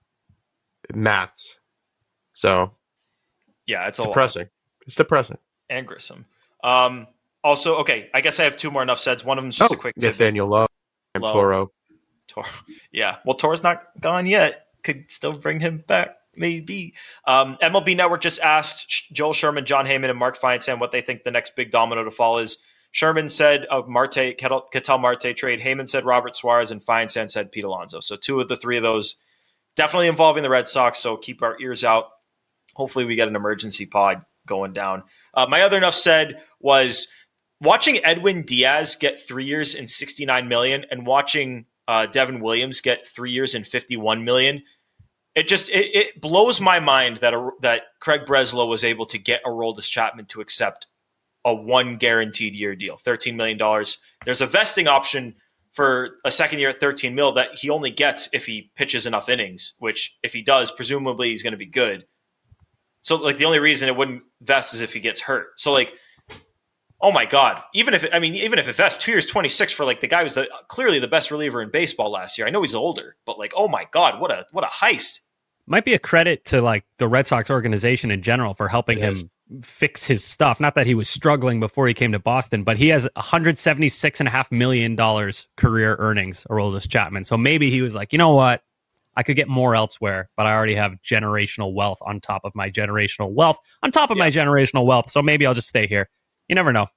Matt. So Yeah, it's a lot. depressing. It's depressing. And Grissom. Um, also, okay, I guess I have two more enough sets. One of them is just a quick tip. Nathaniel Lowe, and Lowe. Toro. Tor- yeah, well, Tor's not gone yet. could still bring him back. Maybe. Um, M L B Network just asked Joel Sherman, John Heyman, and Mark Feinsand what they think the next big domino to fall is. Sherman said of Marte, Ketel Marte trade. Heyman said Robert Suarez, and Feinsand said Pete Alonso. So two of the three of those definitely involving the Red Sox. So keep our ears out. Hopefully we get an emergency pod going down. Uh, my other enough said was watching Edwin Diaz get three years and sixty-nine million dollars and watching uh, Devin Williams get three years and fifty-one million dollars. It just it, it blows my mind that a, that Craig Breslow was able to get Aroldis Chapman to accept a one guaranteed year deal, thirteen million dollars. There's a vesting option for a second year at thirteen mil that he only gets if he pitches enough innings, which if he does, presumably he's going to be good. So like the only reason it wouldn't vest is if he gets hurt. So like, oh my God, even if, it, I mean, even if it vests two years, twenty-six for like the guy who's the, clearly the best reliever in baseball last year. I know he's older, but like, oh my God, what a, what a heist. Might be a credit to like the Red Sox organization in general for helping him fix his stuff. Not that he was struggling before he came to Boston, but he has one hundred seventy-six point five million dollars career earnings, Aroldis Chapman. So maybe he was like, you know what? I could get more elsewhere, but I already have generational wealth on top of my generational wealth on top of yeah. my generational wealth. So maybe I'll just stay here. You never know.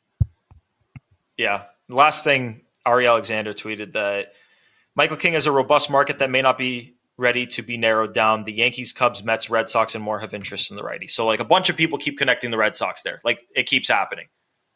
Yeah. Last thing, Ari Alexander tweeted that Michael King has a robust market that may not be ready to be narrowed down. The Yankees, Cubs, Mets, Red Sox, and more have interest in the righty. So like a bunch of people keep connecting the Red Sox there. Like it keeps happening.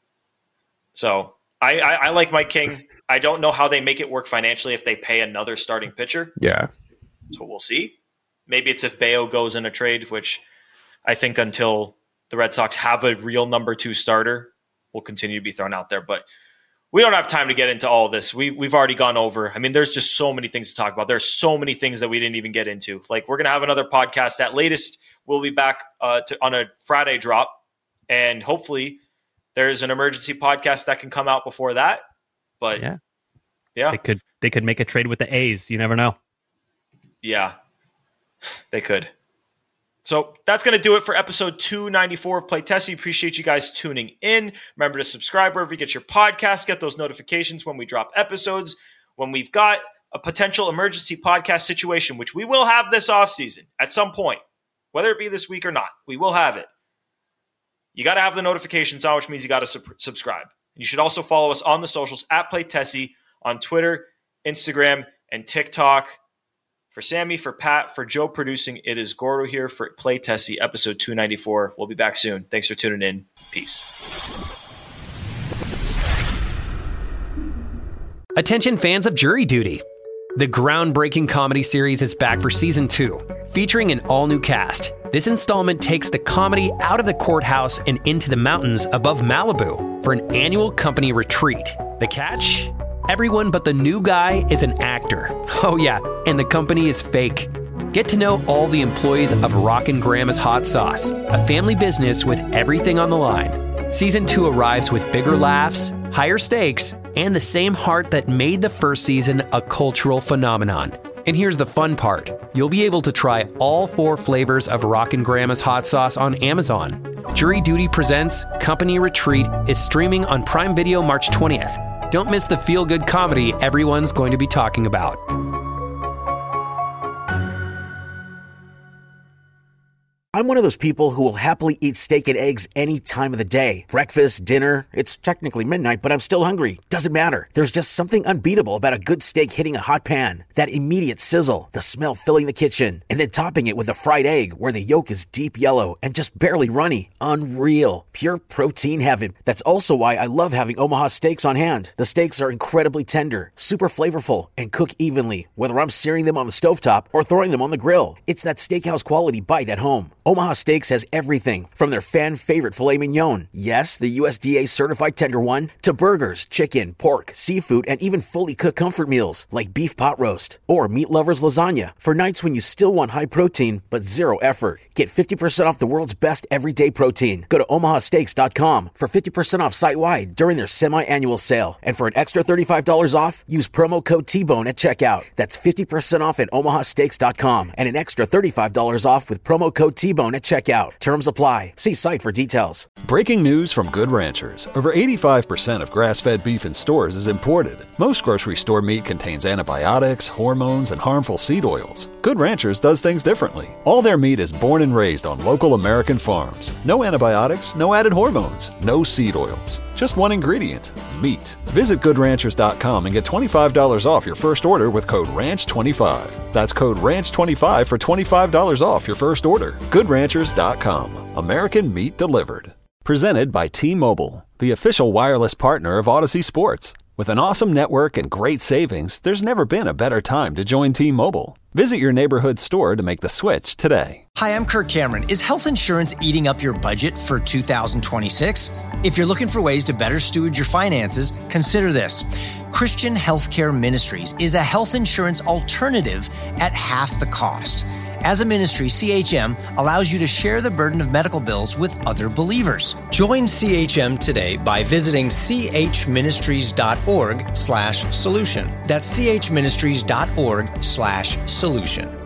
So I, I, I like Mike King. I don't know how they make it work financially if they pay another starting pitcher. Yeah. So we'll see. Maybe it's if Bayo goes in a trade, which I think until the Red Sox have a real number two starter will continue to be thrown out there. But we don't have time to get into all of this. We, we've already gone over. I mean, there's just so many things to talk about. There's so many things that we didn't even get into. Like, we're going to have another podcast. At latest, we'll be back uh, to, on a Friday drop. And hopefully there's an emergency podcast that can come out before that. But, yeah. yeah. They could, they could make a trade with the A's. You never know. Yeah, they could. So that's going to do it for episode two ninety-four of Play Tessie. Appreciate you guys tuning in. Remember to subscribe wherever you get your podcasts. Get those notifications when we drop episodes. When we've got a potential emergency podcast situation, which we will have this offseason at some point, whether it be this week or not, we will have it. You got to have the notifications on, which means you got to sub- subscribe. You should also follow us on the socials at Play Tessie on Twitter, Instagram, and TikTok. For Sammy, for Pat, for Joe producing, it is Gordo here for Play Tessie, episode two ninety-four. We'll be back soon. Thanks for tuning in. Peace. Attention fans of Jury Duty. The groundbreaking comedy series is back for season two, featuring an all-new cast. This installment takes the comedy out of the courthouse and into the mountains above Malibu for an annual company retreat. The catch? Everyone but the new guy is an actor. Oh yeah, and the company is fake. Get to know all the employees of Rockin' Grandma's Hot Sauce, a family business with everything on the line. Season two arrives with bigger laughs, higher stakes, and the same heart that made the first season a cultural phenomenon. And here's the fun part. You'll be able to try all four flavors of Rockin' Grandma's Hot Sauce on Amazon. Jury Duty Presents Company Retreat is streaming on Prime Video March twentieth. Don't miss the feel-good comedy everyone's going to be talking about. I'm one of those people who will happily eat steak and eggs any time of the day. Breakfast, dinner, it's technically midnight, but I'm still hungry. Doesn't matter. There's just something unbeatable about a good steak hitting a hot pan. That immediate sizzle, the smell filling the kitchen, and then topping it with a fried egg where the yolk is deep yellow and just barely runny. Unreal. Pure protein heaven. That's also why I love having Omaha Steaks on hand. The steaks are incredibly tender, super flavorful, and cook evenly, whether I'm searing them on the stovetop or throwing them on the grill. It's that steakhouse quality bite at home. Omaha Steaks has everything from their fan-favorite filet mignon, yes, the U S D A-certified tender one, to burgers, chicken, pork, seafood, and even fully cooked comfort meals like beef pot roast or meat lovers lasagna for nights when you still want high protein but zero effort. Get fifty percent off the world's best everyday protein. Go to omaha steaks dot com for fifty percent off site-wide during their semi-annual sale. And for an extra thirty-five dollars off, use promo code T-Bone at checkout. That's fifty percent off at omaha steaks dot com and an extra thirty-five dollars off with promo code T-Bone at checkout. Terms apply. See site for details. Breaking news from Good Ranchers. Over eighty-five percent of grass-fed beef in stores is imported. Most grocery store meat contains antibiotics, hormones, and harmful seed oils. Good Ranchers does things differently. All their meat is born and raised on local American farms. No antibiotics, no added hormones, no seed oils. Just one ingredient, meat. Visit good ranchers dot com and get twenty-five dollars off your first order with code ranch twenty-five. That's code ranch twenty-five for twenty-five dollars off your first order. good ranchers dot com. American meat delivered. Presented by T-Mobile, the official wireless partner of Odyssey Sports. With an awesome network and great savings, there's never been a better time to join T-Mobile. Visit your neighborhood store to make the switch today. Hi, I'm Kirk Cameron. Is health insurance eating up your budget for two thousand twenty-six? If you're looking for ways to better steward your finances, consider this. Christian Healthcare Ministries is a health insurance alternative at half the cost. As a ministry, C H M allows you to share the burden of medical bills with other believers. Join C H M today by visiting chministries.org slash solution. That's chministries.org slash solution.